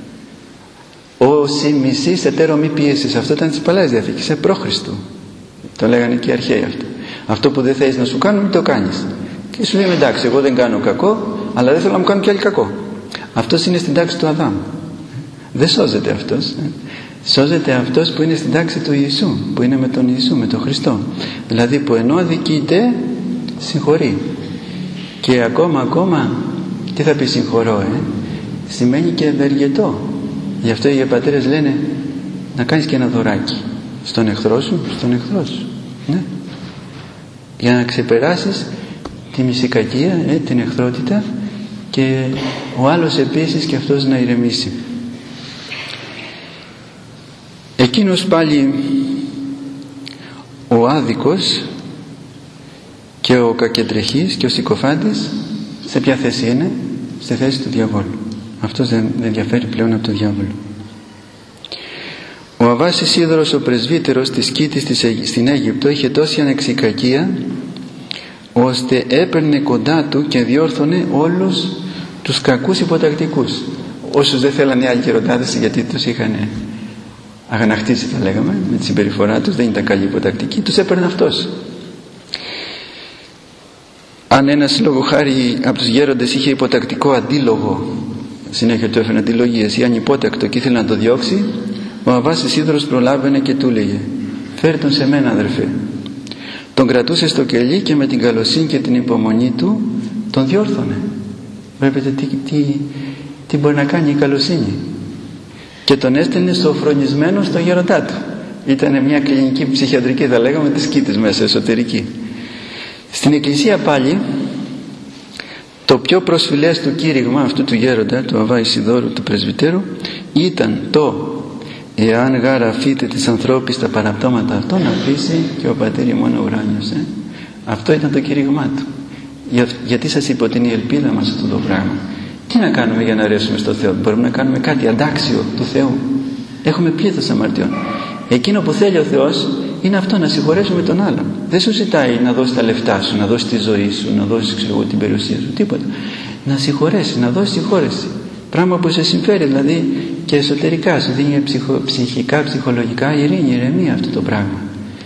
Όσοι μισείς εταίρο μη πιέσεις, αυτό ήταν της Παλαιάς Διαθήκης, ε, προ Χριστού. Το λέγανε και οι αρχαίοι αυτό. Αυτό που δεν θέλεις να σου κάνουν, μην το κάνεις. Και σου λέει, εντάξει, εγώ δεν κάνω κακό, αλλά δεν θέλω να μου κάνουν κι άλλοι κακό. Αυτός είναι στην τάξη του Αδάμ. Δεν σώζεται αυτός. Ε. Σώζεται αυτός που είναι στην τάξη του Ιησού, που είναι με τον Ιησού, με τον Χριστό. Δηλαδή που ενώ αδικείται, συγχωρεί. Και ακόμα, ακόμα, τι θα πει συγχωρώ, ε? Σημαίνει και ευεργετώ. Γι' αυτό οι πατέρες λένε να κάνεις και ένα δωράκι στον εχθρό σου, στον εχθρό σου. Ναι. Για να ξεπεράσεις τη μυσικακία, ε, την εχθρότητα, και ο άλλος επίσης και αυτός να ηρεμήσει. Εκείνος πάλι ο άδικος και ο κακεντρεχής και ο συκοφάντης, σε ποια θέση είναι? Στη θέση του διαβόλου. Αυτός δεν, δεν διαφέρει πλέον από τον διάβολο. Ο Αββάς Ισίδωρος, ο πρεσβύτερος της Κήτης στην Αίγυπτο, είχε τόση ανεξικακία ώστε έπαιρνε κοντά του και διόρθωνε όλους τους κακούς υποτακτικούς, όσους δεν θέλανε οι άλλοι γεροντάδες, γιατί τους είχαν αγανακτήσει, θα λέγαμε, με τη συμπεριφορά τους, δεν ήταν καλή υποτακτική, τους έπαιρνε αυτός. Αν ένας λόγω χάρη από τους γέροντες είχε υποτακτικό αντίλογο, συνέχεια του έφερε αντιλογίες, ή ανυπότακτο και ήθελε να το διώξει, ο Αββάς Ισίδωρος προλάβαινε και του έλεγε: φέρ' τον σε μένα, αδερφέ. Τον κρατούσε στο κελί και με την καλοσύνη και την υπομονή του τον διόρθωνε. Βλέπετε τι, τι, τι μπορεί να κάνει η καλοσύνη. Και τον έστελνε σοφρονισμένο στο γέροντά του. Ήταν μια κλινική ψυχιατρική, θα λέγαμε, της Κήτης μέσα, εσωτερική. Στην Εκκλησία πάλι το πιο προσφυλές του κήρυγμα αυτού του γέροντα, του Αβά Ισιδώρου, του πρεσβυτέρου, ήταν το «Εάν γάρα αφείτε της ανθρώπης τα παραπτώματα αυτό, να αφήσει και ο πατήρ ημών ο ουράνιος». Ε? Αυτό ήταν το κήρυγμά του. Για, γιατί σας είπα ότι είναι η ελπίδα μας αυτό το πράγμα. Τι να κάνουμε για να αρέσουμε στο Θεό? Μπορούμε να κάνουμε κάτι αντάξιο του Θεού? Έχουμε πλήθος αμαρτιών. Εκείνο που θέλει ο Θεός είναι αυτό, να συγχωρέσουμε τον άλλον. Δεν σου ζητάει να δώσει τα λεφτά σου, να δώσει τη ζωή σου, να δώσει ξέρω, την περιουσία σου, τίποτα. Να συγχωρέσει, να δώσει συγχώρεση. Πράγμα που σε συμφέρει, δηλαδή και εσωτερικά σου δίνει ψυχο, ψυχικά, ψυχολογικά ειρήνη, ηρεμία αυτό το πράγμα.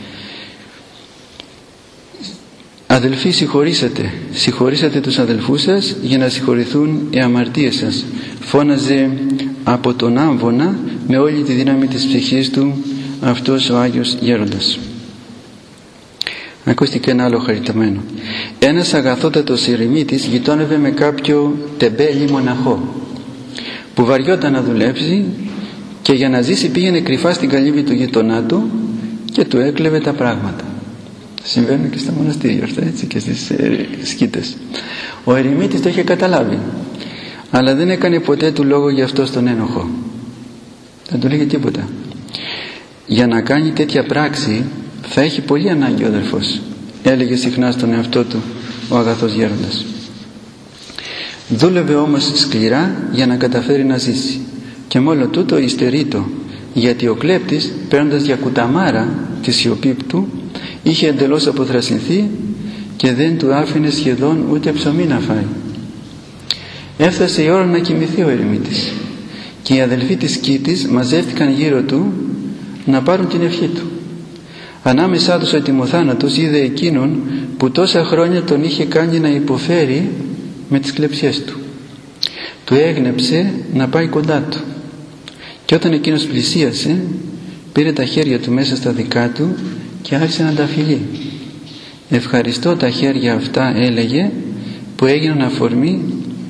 Αδελφοί, συγχωρήσατε, συγχωρήσατε τους αδελφούς σας για να συγχωρηθούν οι αμαρτίες σας. Φώναζε από τον άμβονα με όλη τη δύναμη της ψυχής του αυτός ο Άγιος Γέροντας. Ακούστηκε ένα άλλο χαριτωμένο. Ένας αγαθότατος ερημίτης γειτόνευε με κάποιο τεμπέλι μοναχό που βαριόταν να δουλέψει και για να ζήσει πήγαινε κρυφά στην καλύβη του γειτονά του και του έκλεβε τα πράγματα. Συμβαίνουν και στα μοναστήρια αυτά, έτσι, και στις ε, σκήτες. Ο ερημίτης το είχε καταλάβει, αλλά δεν έκανε ποτέ του λόγο γι' αυτό στον ένοχο. Δεν του λέγε τίποτα. Για να κάνει τέτοια πράξη θα έχει πολύ ανάγκη ο αδελφός, έλεγε συχνά στον εαυτό του ο αγαθός γέροντας. Δούλευε όμως σκληρά για να καταφέρει να ζήσει, και μόλο τούτο υστερείτο, γιατί ο κλέπτης, παίρνοντας για κουταμάρα τη σιωπή του, είχε εντελώς αποθρασινθεί και δεν του άφηνε σχεδόν ούτε ψωμί να φάει. Έφτασε η ώρα να κοιμηθεί ο ερημίτης και οι αδελφοί της σκήτης μαζεύτηκαν γύρω του να πάρουν την ευχή του. Ανάμεσά τους ο ετοιμοθάνατος είδε εκείνον που τόσα χρόνια τον είχε κάνει να υποφέρει με τις κλεψιές του. Του έγνεψε να πάει κοντά του, και όταν εκείνος πλησίασε πήρε τα χέρια του μέσα στα δικά του και άρχισε να τα φιλεί. «Ευχαριστώ τα χέρια αυτά», έλεγε, «που έγιναν αφορμή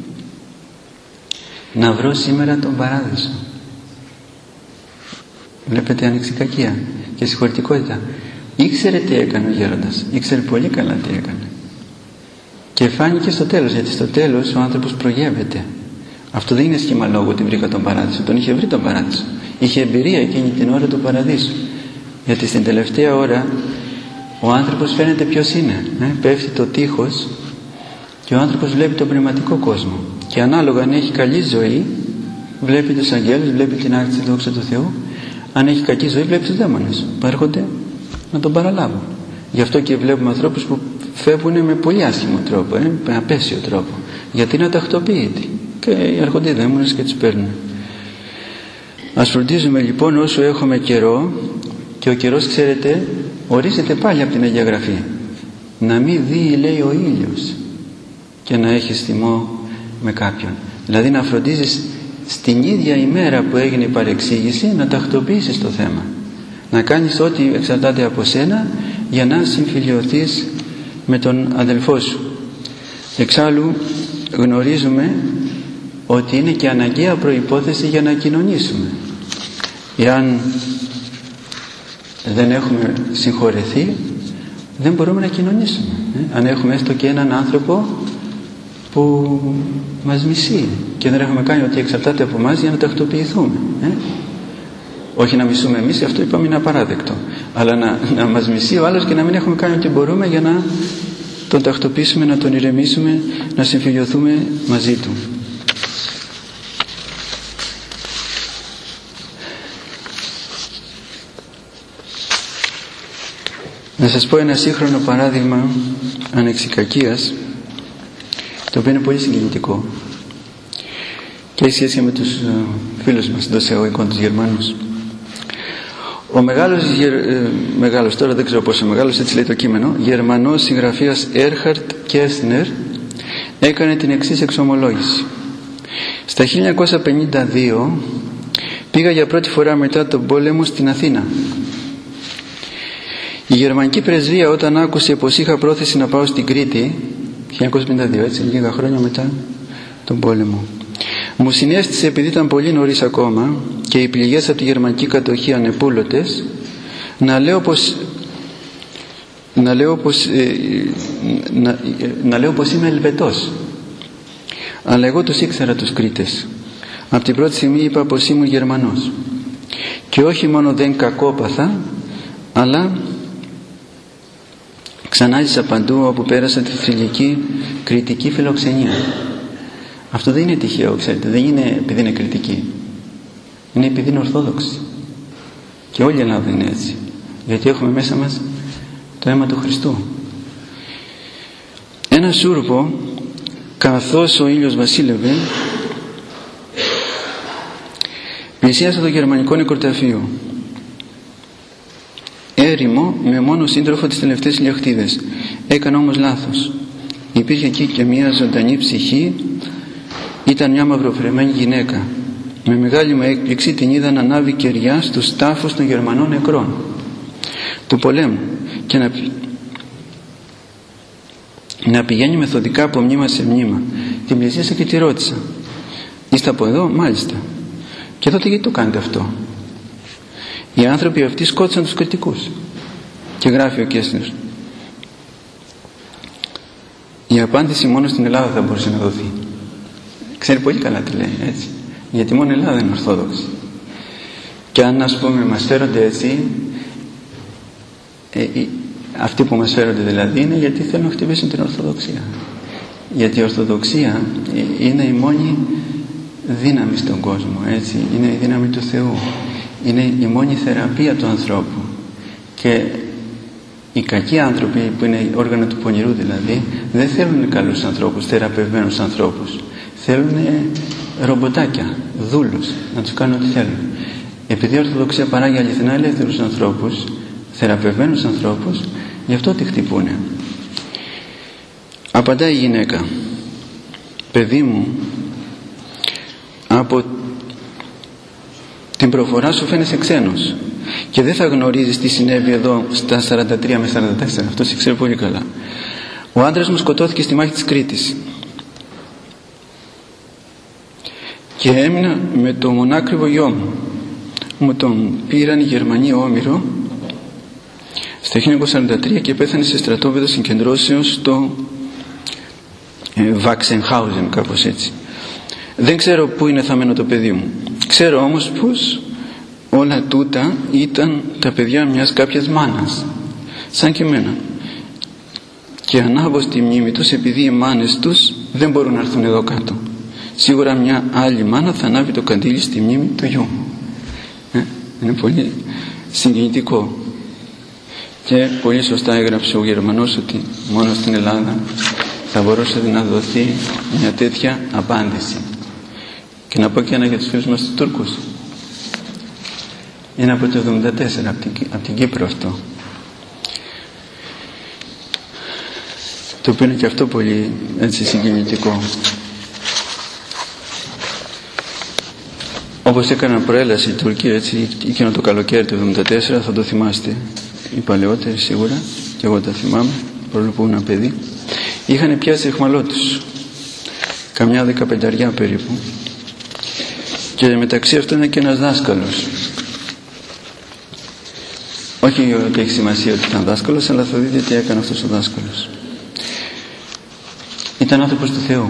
να βρω σήμερα τον παράδεισο». Βλέπετε ανεξικακία και συγχωρητικότητα. Ήξερε τι έκανε ο γέροντας, ήξερε πολύ καλά τι έκανε, και φάνηκε στο τέλος, γιατί στο τέλος ο άνθρωπος προγεύεται. Αυτό δεν είναι σχήμα λόγου ότι βρήκα τον παράδεισο, τον είχε βρει τον παράδεισο, είχε εμπειρία εκείνη την ώρα του παραδείσου. Γιατί στην τελευταία ώρα ο άνθρωπος φαίνεται ποιος είναι, ε? Πέφτει το τείχος και ο άνθρωπος βλέπει τον πνευματικό κόσμο, και ανάλογα αν έχει καλή ζωή βλέπει τους αγγέλους, βλέπει την άκτηση δόξα του Θεού. Αν έχει κακή ζωή βλέπει τους δαίμονες που έρχονται να τον παραλάβουν. Γι' αυτό και βλέπουμε ανθρώπους που φεύγουν με πολύ άσχημο τρόπο, ε? με απέσιο τρόπο, γιατί είναι ατακτοποιητοί και έρχονται οι δαίμονες και τους παίρνουν. Ας φροντίζουμε λοιπόν όσο έχουμε καιρό, και ο καιρός, ξέρετε, ορίζεται πάλι από την Αγία Γραφή, να μην δει, λέει, ο ήλιος και να έχει θυμό με κάποιον. Δηλαδή να φροντίζεις στην ίδια ημέρα που έγινε η παρεξήγηση να τακτοποιήσεις το θέμα, να κάνεις ό,τι εξαρτάται από σένα για να συμφιλιωθείς με τον αδελφό σου. Εξάλλου γνωρίζουμε ότι είναι και αναγκαία προϋπόθεση για να κοινωνήσουμε. Εάν δεν έχουμε συγχωρεθεί, δεν μπορούμε να κοινωνήσουμε. Ε? Αν έχουμε έστω και έναν άνθρωπο που μας μισεί και δεν έχουμε κάνει ό,τι εξαρτάται από εμάς για να τακτοποιηθούμε. Ε? Όχι να μισούμε εμείς, αυτό είπαμε είναι απαράδεκτο, αλλά να, να μας μισεί ο άλλος και να μην έχουμε κάνει ό,τι μπορούμε για να τον τακτοποιήσουμε, να τον ηρεμήσουμε, να συμφιλιωθούμε μαζί του. Να σας πω ένα σύγχρονο παράδειγμα ανεξικακίας, το οποίο είναι πολύ συγκινητικό και έχει σχέση με τους φίλους μας εντός εισαγωγικών, τους Γερμανούς. Ο μεγάλος, ε, μεγάλος, τώρα δεν ξέρω πόσο μεγάλος, έτσι λέει το κείμενο, Γερμανός συγγραφέας Έρχαρτ Κέρσνερ έκανε την εξής εξομολόγηση. Στα χίλια εννιακόσια πενήντα δύο πήγα για πρώτη φορά μετά τον πόλεμο στην Αθήνα. Η γερμανική πρεσβεία, όταν άκουσε πως είχα πρόθεση να πάω στην Κρήτη, χίλια εννιακόσια πενήντα δύο, έτσι, λίγα χρόνια μετά τον πόλεμο, μου συνέστησε, επειδή ήταν πολύ νωρίς ακόμα και οι πληγές από τη γερμανική κατοχή ανεπούλωτες, να λέω πως να λέω πως, ε, να, να λέω πως είμαι Ελβετός. Αλλά εγώ τους ήξερα τους Κρήτες. Από την πρώτη στιγμή είπα πως ήμουν Γερμανός. Και όχι μόνο δεν κακόπαθα, αλλά ξανά ζήσα παντού όπου πέρασα τη θρυλική κριτική φιλοξενία. Αυτό δεν είναι τυχαίο, ξέρετε, δεν είναι επειδή είναι κριτική. Είναι επειδή είναι ορθόδοξη. Και όλη η Ελλάδα είναι έτσι. Γιατί έχουμε μέσα μας το αίμα του Χριστού. Ένα σούρπο, καθώς ο ήλιος βασίλευε, πλησίασα το γερμανικό νεκροταφείο. Έρημο με μόνο σύντροφο τις τελευταίες ηλιοκτήδες. Έκανα όμως λάθος. Υπήρχε εκεί και μια ζωντανή ψυχή. Ήταν μια μαυροφρεμένη γυναίκα. Με μεγάλη μου έκπληξη την είδα να ανάβει κεριά στους τάφους των Γερμανών νεκρών του πολέμου και να, να πηγαίνει μεθοδικά από μνήμα σε μνήμα. Την πλησίασα και τη ρώτησα, είστε από εδώ? Μάλιστα. Και τότε γιατί το κάνετε αυτό? Οι άνθρωποι αυτοί σκότωσαν τους κριτικούς. Και γράφει ο Κέσνερ, η απάντηση μόνο στην Ελλάδα θα μπορούσε να δοθεί. Ξέρει πολύ καλά τι λέει, έτσι. Γιατί μόνο η Ελλάδα είναι ορθόδοξη. Και αν, ας πούμε, μας φέρονται έτσι, ε, ε, αυτοί που μας φέρονται δηλαδή, είναι γιατί θέλουν να χτυπήσουν την Ορθοδοξία. Γιατί η Ορθοδοξία είναι η μόνη δύναμη στον κόσμο, έτσι. Είναι η δύναμη του Θεού. Είναι η μόνη θεραπεία του ανθρώπου. Και οι κακοί άνθρωποι που είναι όργανα του πονηρού δηλαδή, δεν θέλουν καλούς ανθρώπους, θεραπευμένους ανθρώπους. Θέλουν ρομποτάκια, δούλους, να τους κάνουν ό,τι θέλουν. Επειδή η Ορθοδοξία παράγει αληθινά ελεύθερους ανθρώπους, θεραπευμένους ανθρώπους, γι' αυτό τη χτυπούνε. Απαντάει η γυναίκα, παιδί μου, από την προφορά σου φαίνεσαι ξένος και δεν θα γνωρίζεις τι συνέβη εδώ στα σαράντα τρία με σαράντα τέσσερα. Αυτό ξέρει πολύ καλά. Ο άντρας μου σκοτώθηκε στη μάχη της Κρήτης και έμεινα με το μονάκριβο γιο μου. Μου τον πήραν οι Γερμανοί Όμηρο στο χίλια εννιακόσια σαράντα τρία και πέθανε σε στρατόπεδο συγκεντρώσεως στο ε, Βαξενχάουζεν, κάπως έτσι. Δεν ξέρω πού είναι θαμμένο το παιδί μου. Ξέρω όμως πως όλα τούτα ήταν τα παιδιά μιας κάποιας μάνας, σαν και εμένα. Και ανάβω στη μνήμη τους επειδή οι μάνες τους δεν μπορούν να έρθουν εδώ κάτω. Σίγουρα μια άλλη μάνα θα ανάβει το καντήλι στη μνήμη του γιού. Ε, είναι πολύ συγκινητικό. Και πολύ σωστά έγραψε ο Γερμανός ότι μόνο στην Ελλάδα θα μπορούσε να δοθεί μια τέτοια απάντηση. Και να πω και ένα για τους φίλους μας τους Τούρκους. Είναι από το εβδομήντα τέσσερα, από την, από την Κύπρο αυτό. Το οποίο είναι και αυτό πολύ έτσι συγκινητικό. Όπως έκαναν προέλαση η Τουρκία έτσι εκείνο το καλοκαίρι του εβδομήντα τέσσερα, θα το θυμάστε οι παλαιότεροι σίγουρα, και εγώ τα θυμάμαι παρόλο που ήμουν παιδί, είχαν πιάσει εχμαλώτους, καμιά δεκαπενταριά περίπου, και μεταξύ αυτών είναι και ένας δάσκαλος. Όχι ότι έχει σημασία ότι ήταν δάσκαλος, αλλά θα δείτε τι έκανε αυτός ο δάσκαλος. Ήταν άνθρωπος του Θεού.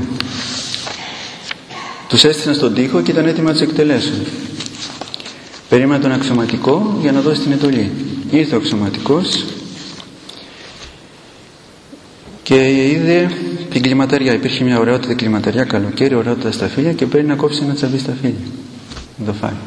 Τους έστειλαν στον τοίχο και ήταν έτοιμοι να τους εκτελέσουν. Περίμενε τον αξιωματικό για να δώσει την εντολή. Ήρθε ο αξιωματικός και είδε την κλιματαριά. Υπήρχε μια ωραιότητα κλιματαριά καλοκαίρι, ωραιότητα σταφύλια, και παίρνει να κόψει ένα τσαμπί σταφύλια να το φάει.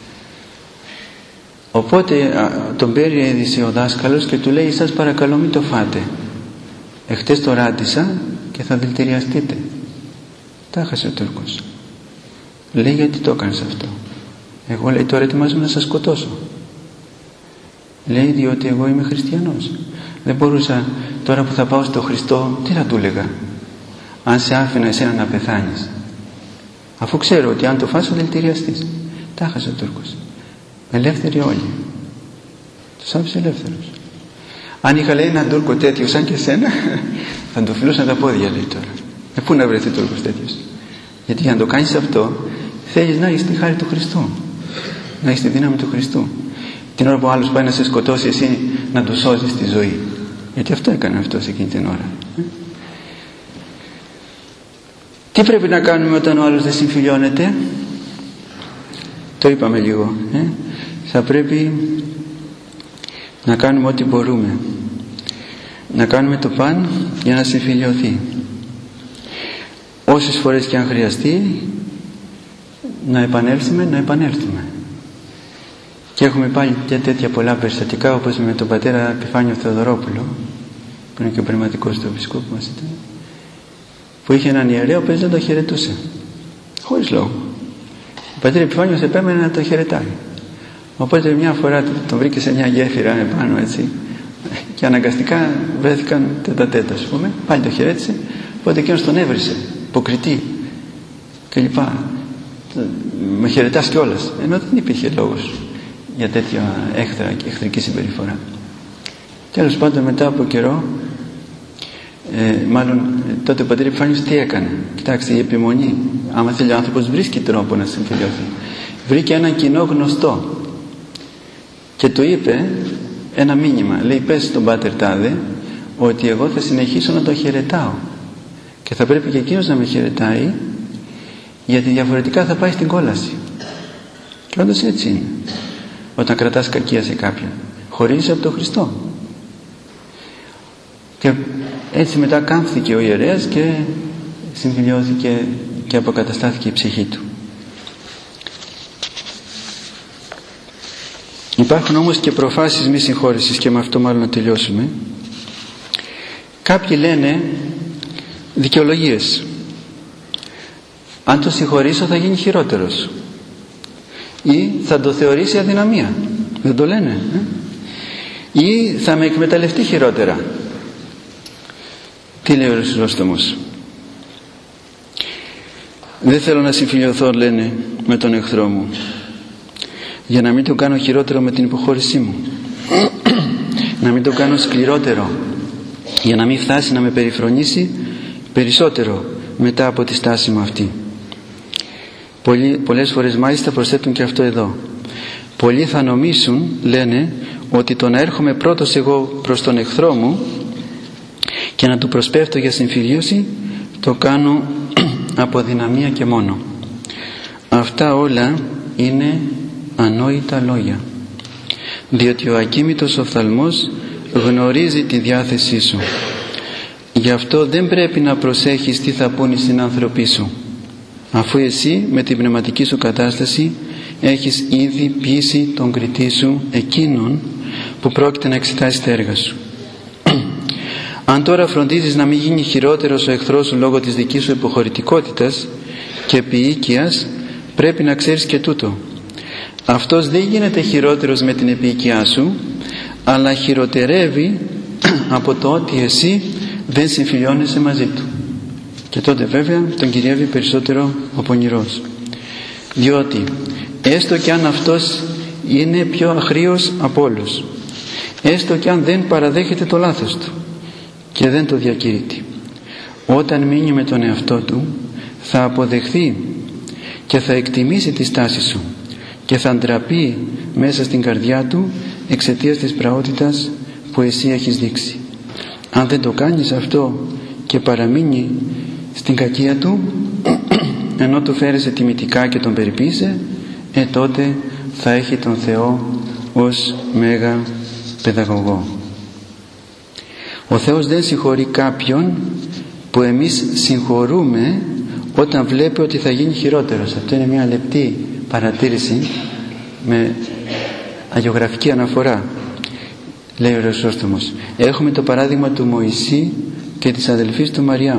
Οπότε α, τον περιέδισε ο δάσκαλος και του λέει, σας παρακαλώ μην το φάτε. Εχθές το ράντισα και θα δηλητηριαστείτε. Τα χάσε ο Τούρκος. Λέει, γιατί το έκανες αυτό? Εγώ, λέει, τώρα ετοιμάζομαι να σας σκοτώσω. Λέει, διότι εγώ είμαι χριστιανός. Δεν μπορούσα τώρα που θα πάω στο Χριστό, τι θα του έλεγα? Αν σε άφηνα εσένα να πεθάνεις, αφού ξέρω ότι αν το φας θα δηλητηριαστείς. Τα χάσε ο Τούρκος. Ελεύθεροι όλοι. Τους άφησε ελεύθερους. Αν είχα, λέει, έναν Τούρκο τέτοιο σαν και εσένα, θα του φιλούσαν τα πόδια, λέει τώρα. Ε, πού να βρεθεί Τούρκος τέτοιος? Γιατί για να το κάνεις αυτό θέλεις να έχεις τη χάρη του Χριστού, να έχεις τη δύναμη του Χριστού. Την ώρα που ο άλλος πάει να σε σκοτώσει, εσύ να του σώζεις τη ζωή. Γιατί αυτό έκανε αυτός εκείνη την ώρα. Τι πρέπει να κάνουμε όταν ο άλλος δεν συμφιλιώνεται? Το είπαμε λίγο. Ε? Θα πρέπει να κάνουμε ό,τι μπορούμε. Να κάνουμε το παν για να συμφιλιωθεί. Όσες φορές και αν χρειαστεί να επανέλθουμε, να επανέλθουμε. Και έχουμε πάλι και τέτοια πολλά περιστατικά, όπως με τον πατέρα Επιφάνιο Θεοδωρόπουλο, που είναι και ο πνευματικός του επισκόπου μας ήταν, που είχε έναν ιερέα που δεν το χαιρετούσε χωρίς λόγο. Ο πατέρα Επιφάνιος επέμενε να το χαιρετάει. Οπότε μια φορά τον βρήκε σε μια γέφυρα επάνω, έτσι, και αναγκαστικά βρέθηκαν τέτα τέτα, ας πούμε. Πάλι το χαιρέτησε. Οπότε εκείνος τον έβρισε, υποκριτή κλπ. Με χαιρετάς κιόλας, ενώ δεν υπήρχε λόγος για τέτοια έχθρα και εχθρική συμπεριφορά. Τέλος πάντων, μετά από καιρό, ε, μάλλον τότε ο πατήρ Επιφάνιος τι έκανε? Κοιτάξτε, η επιμονή, άμα θέλει ο άνθρωπος βρίσκει τρόπο να συμφιλιωθεί. Βρήκε έναν κοινό γνωστό και του είπε ένα μήνυμα. Λέει, πες στον πάτερ τάδε ότι εγώ θα συνεχίσω να τον χαιρετάω και θα πρέπει και εκείνος να με χαιρετάει, γιατί διαφορετικά θα πάει στην κόλαση. Και όντως έτσι είναι. Όταν κρατάς κακία σε κάποιον, χωρίζεις από τον Χριστό. Και έτσι μετά κάμφθηκε ο ιερέας και συμφιλιώθηκε και αποκαταστάθηκε η ψυχή του. Υπάρχουν όμως και προφάσεις μη συγχώρεσης, και με αυτό μάλλον να τελειώσουμε. Κάποιοι λένε δικαιολογίες. Αν το συγχωρήσω θα γίνει χειρότερος, ή θα το θεωρήσει αδυναμία. Δεν το λένε ε? Ή θα με εκμεταλλευτεί χειρότερα. Τι λέει ο Χρυσόστομος? Δεν θέλω να συμφιλιωθώ, λένε, με τον εχθρό μου, για να μην το κάνω χειρότερο με την υποχώρησή μου, να μην το κάνω σκληρότερο, για να μην φτάσει να με περιφρονήσει περισσότερο μετά από τη στάση μου αυτή. Πολλοί, πολλές φορές μάλιστα προσθέτουν και αυτό εδώ. Πολλοί θα νομίσουν, λένε, ότι το να έρχομαι πρώτος εγώ προς τον εχθρό μου και να του προσπέφτω για συμφιλίωση, το κάνω από δυναμία και μόνο. Αυτά όλα είναι ανόητα λόγια, διότι ο ακίμητος οφθαλμός γνωρίζει τη διάθεσή σου. Γι' αυτό δεν πρέπει να προσέχεις τι θα πούν οι συνάνθρωποι σου, αφού εσύ με την πνευματική σου κατάσταση έχεις ήδη πείσει τον κριτή σου, εκείνον που πρόκειται να εξετάσει τα έργα σου. Αν τώρα φροντίζεις να μην γίνει χειρότερος ο εχθρός σου λόγω της δικής σου υποχωρητικότητας και επιοίκειας, πρέπει να ξέρεις και τούτο. Αυτός δεν γίνεται χειρότερος με την επιοικιά σου, αλλά χειροτερεύει από το ότι εσύ δεν συμφιλιώνεσαι μαζί του. Και τότε βέβαια τον κυριεύει περισσότερο ο πονηρός. Διότι έστω κι αν αυτός είναι πιο αχρήος από όλους, έστω κι αν δεν παραδέχεται το λάθος του και δεν το διακηρύττει, όταν μείνει με τον εαυτό του θα αποδεχθεί και θα εκτιμήσει τη στάση σου και θα ντραπεί μέσα στην καρδιά του εξαιτίας της πραότητας που εσύ έχεις δείξει. Αν δεν το κάνεις αυτό και παραμείνει στην κακία του, ενώ του φέρεσαι τιμητικά και τον περιποίησε, ε τότε θα έχει τον Θεό ως μέγα παιδαγωγό. Ο Θεός δεν συγχωρεί κάποιον που εμείς συγχωρούμε όταν βλέπει ότι θα γίνει χειρότερος. Αυτό είναι μια λεπτή παρατήρηση με αγιογραφική αναφορά. Λέει ο Χρυσόστομος, έχουμε το παράδειγμα του Μωυσή και της αδελφής του Μαριάμ.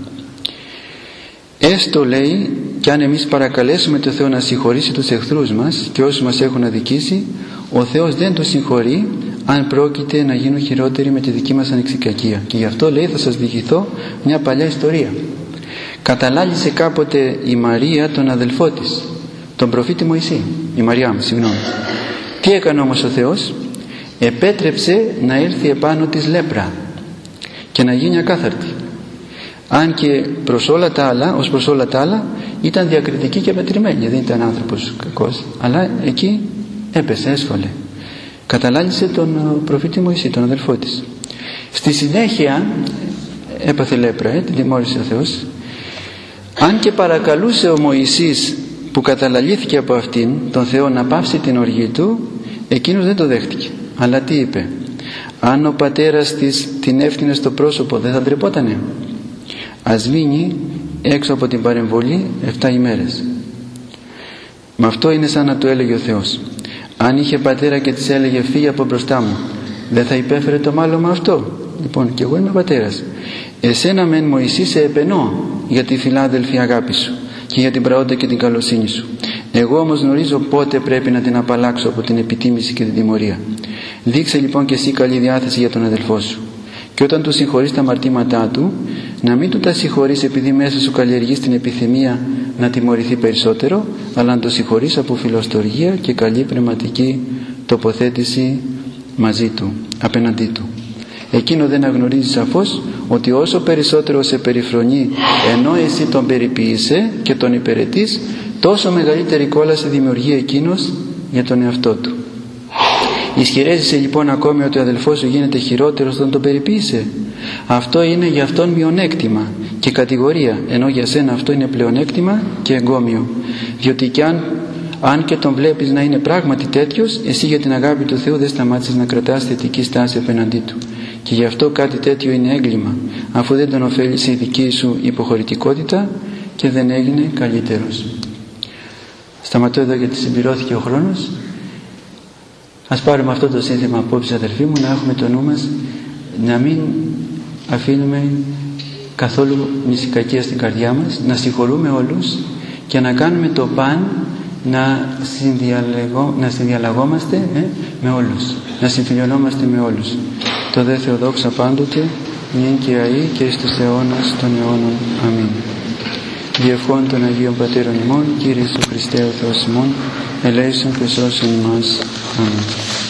Έστω, λέει, κι αν εμείς παρακαλέσουμε το Θεό να συγχωρήσει τους εχθρούς μας και όσους μας έχουν αδικήσει, ο Θεός δεν τους συγχωρεί αν πρόκειται να γίνουν χειρότεροι με τη δική μας ανεξικακία. Και γι' αυτό, λέει, θα σας διηγηθώ μια παλιά ιστορία. Καταλάλησε κάποτε η Μαρία τον αδελφό της, τον προφήτη Μωυσή, η Μαριάμ, συγγνώμη. Τι έκανε όμως ο Θεός? Επέτρεψε να έρθει επάνω της λέπρα και να γίνει ακάθαρτη. Αν και προς όλα τα άλλα, ως προς όλα τα άλλα ήταν διακριτική και μετρημένη, δεν ήταν άνθρωπος κακός, αλλά εκεί έπεσε, έσφαλε. Καταλάλησε τον προφήτη Μωυσή, τον αδελφό της. Στη συνέχεια έπαθε λέπρα, ε, την τιμώρησε ο Θεός, Αν και παρακαλούσε ο Μωυσής που καταλαλήθηκε από αυτήν τον Θεό να πάψει την οργή του, εκείνος δεν το δέχτηκε. Αλλά τι είπε? Αν ο πατέρας της την έφτιανε στο πρόσωπο, δεν θα ντρεπότανε? Ας μείνει έξω από την παρεμβολή εφτά ημέρες. Με αυτό είναι σαν να του έλεγε ο Θεός: αν είχε πατέρα και της έλεγε φύγε από μπροστά μου, δεν θα υπέφερε το μάλωμα αυτό? Λοιπόν, και εγώ είμαι πατέρας. Εσένα μεν Μωυσή σε επενώ για τη φιλάδελφη αγάπη σου και για την πραότητα και την καλοσύνη σου. Εγώ όμως γνωρίζω πότε πρέπει να την απαλλάξω από την επιτίμηση και την τιμωρία. Δείξε λοιπόν και εσύ καλή διάθεση για τον αδελφό σου. Και όταν του συγχωρείς τα αμαρτήματά του, να μην του τα συγχωρείς επειδή μέσα σου καλλιεργείς την επιθυμία να τιμωρηθεί περισσότερο, αλλά να το συγχωρείς από φιλοστοργία και καλή πνευματική τοποθέτηση μαζί του, απέναντί του. Εκείνο δεν αγνωρίζει σαφώς ότι όσο περισσότερο σε περιφρονεί ενώ εσύ τον περιποίησε και τον υπηρετείς, τόσο μεγαλύτερη κόλαση δημιουργεί εκείνος για τον εαυτό του. Ισχυρέζεσαι λοιπόν ακόμη ότι ο αδελφός σου γίνεται χειρότερος όταν τον περιποίησε? Αυτό είναι για αυτόν μειονέκτημα και κατηγορία, ενώ για σένα αυτό είναι πλεονέκτημα και εγκόμιο. Διότι και αν, αν και τον βλέπεις να είναι πράγματι τέτοιος, εσύ για την αγάπη του Θεού δεν σταμάτησες να κρατάς θετική στάση απέναντί του. Και γι' αυτό κάτι τέτοιο είναι έγκλημα, αφού δεν τον ωφέλησε η δική σου υποχωρητικότητα και δεν έγινε καλύτερος. Σταματώ εδώ γιατί συμπληρώθηκε ο χρόνος. Ας πάρουμε αυτό το σύνθημα απόψε, αδελφοί μου, να έχουμε το νου μας, να μην αφήνουμε καθόλου μυσικακία στην καρδιά μας, να συγχωρούμε όλους και να κάνουμε το παν να, συνδιαλεγώ, να συνδιαλλαγόμαστε ε, με όλους, να συμφιλιωνόμαστε με όλους. Το δε Θεοδόξα πάντοτε, νυν και αεί και εις τους αιώνας των αιώνων. Αμήν. Διευχών των Αγίων Πατέρων ημών, Κύριε Ιησού Χριστέ ο Θεός ημών, ελέησον και σώσον ημάς. Αμήν.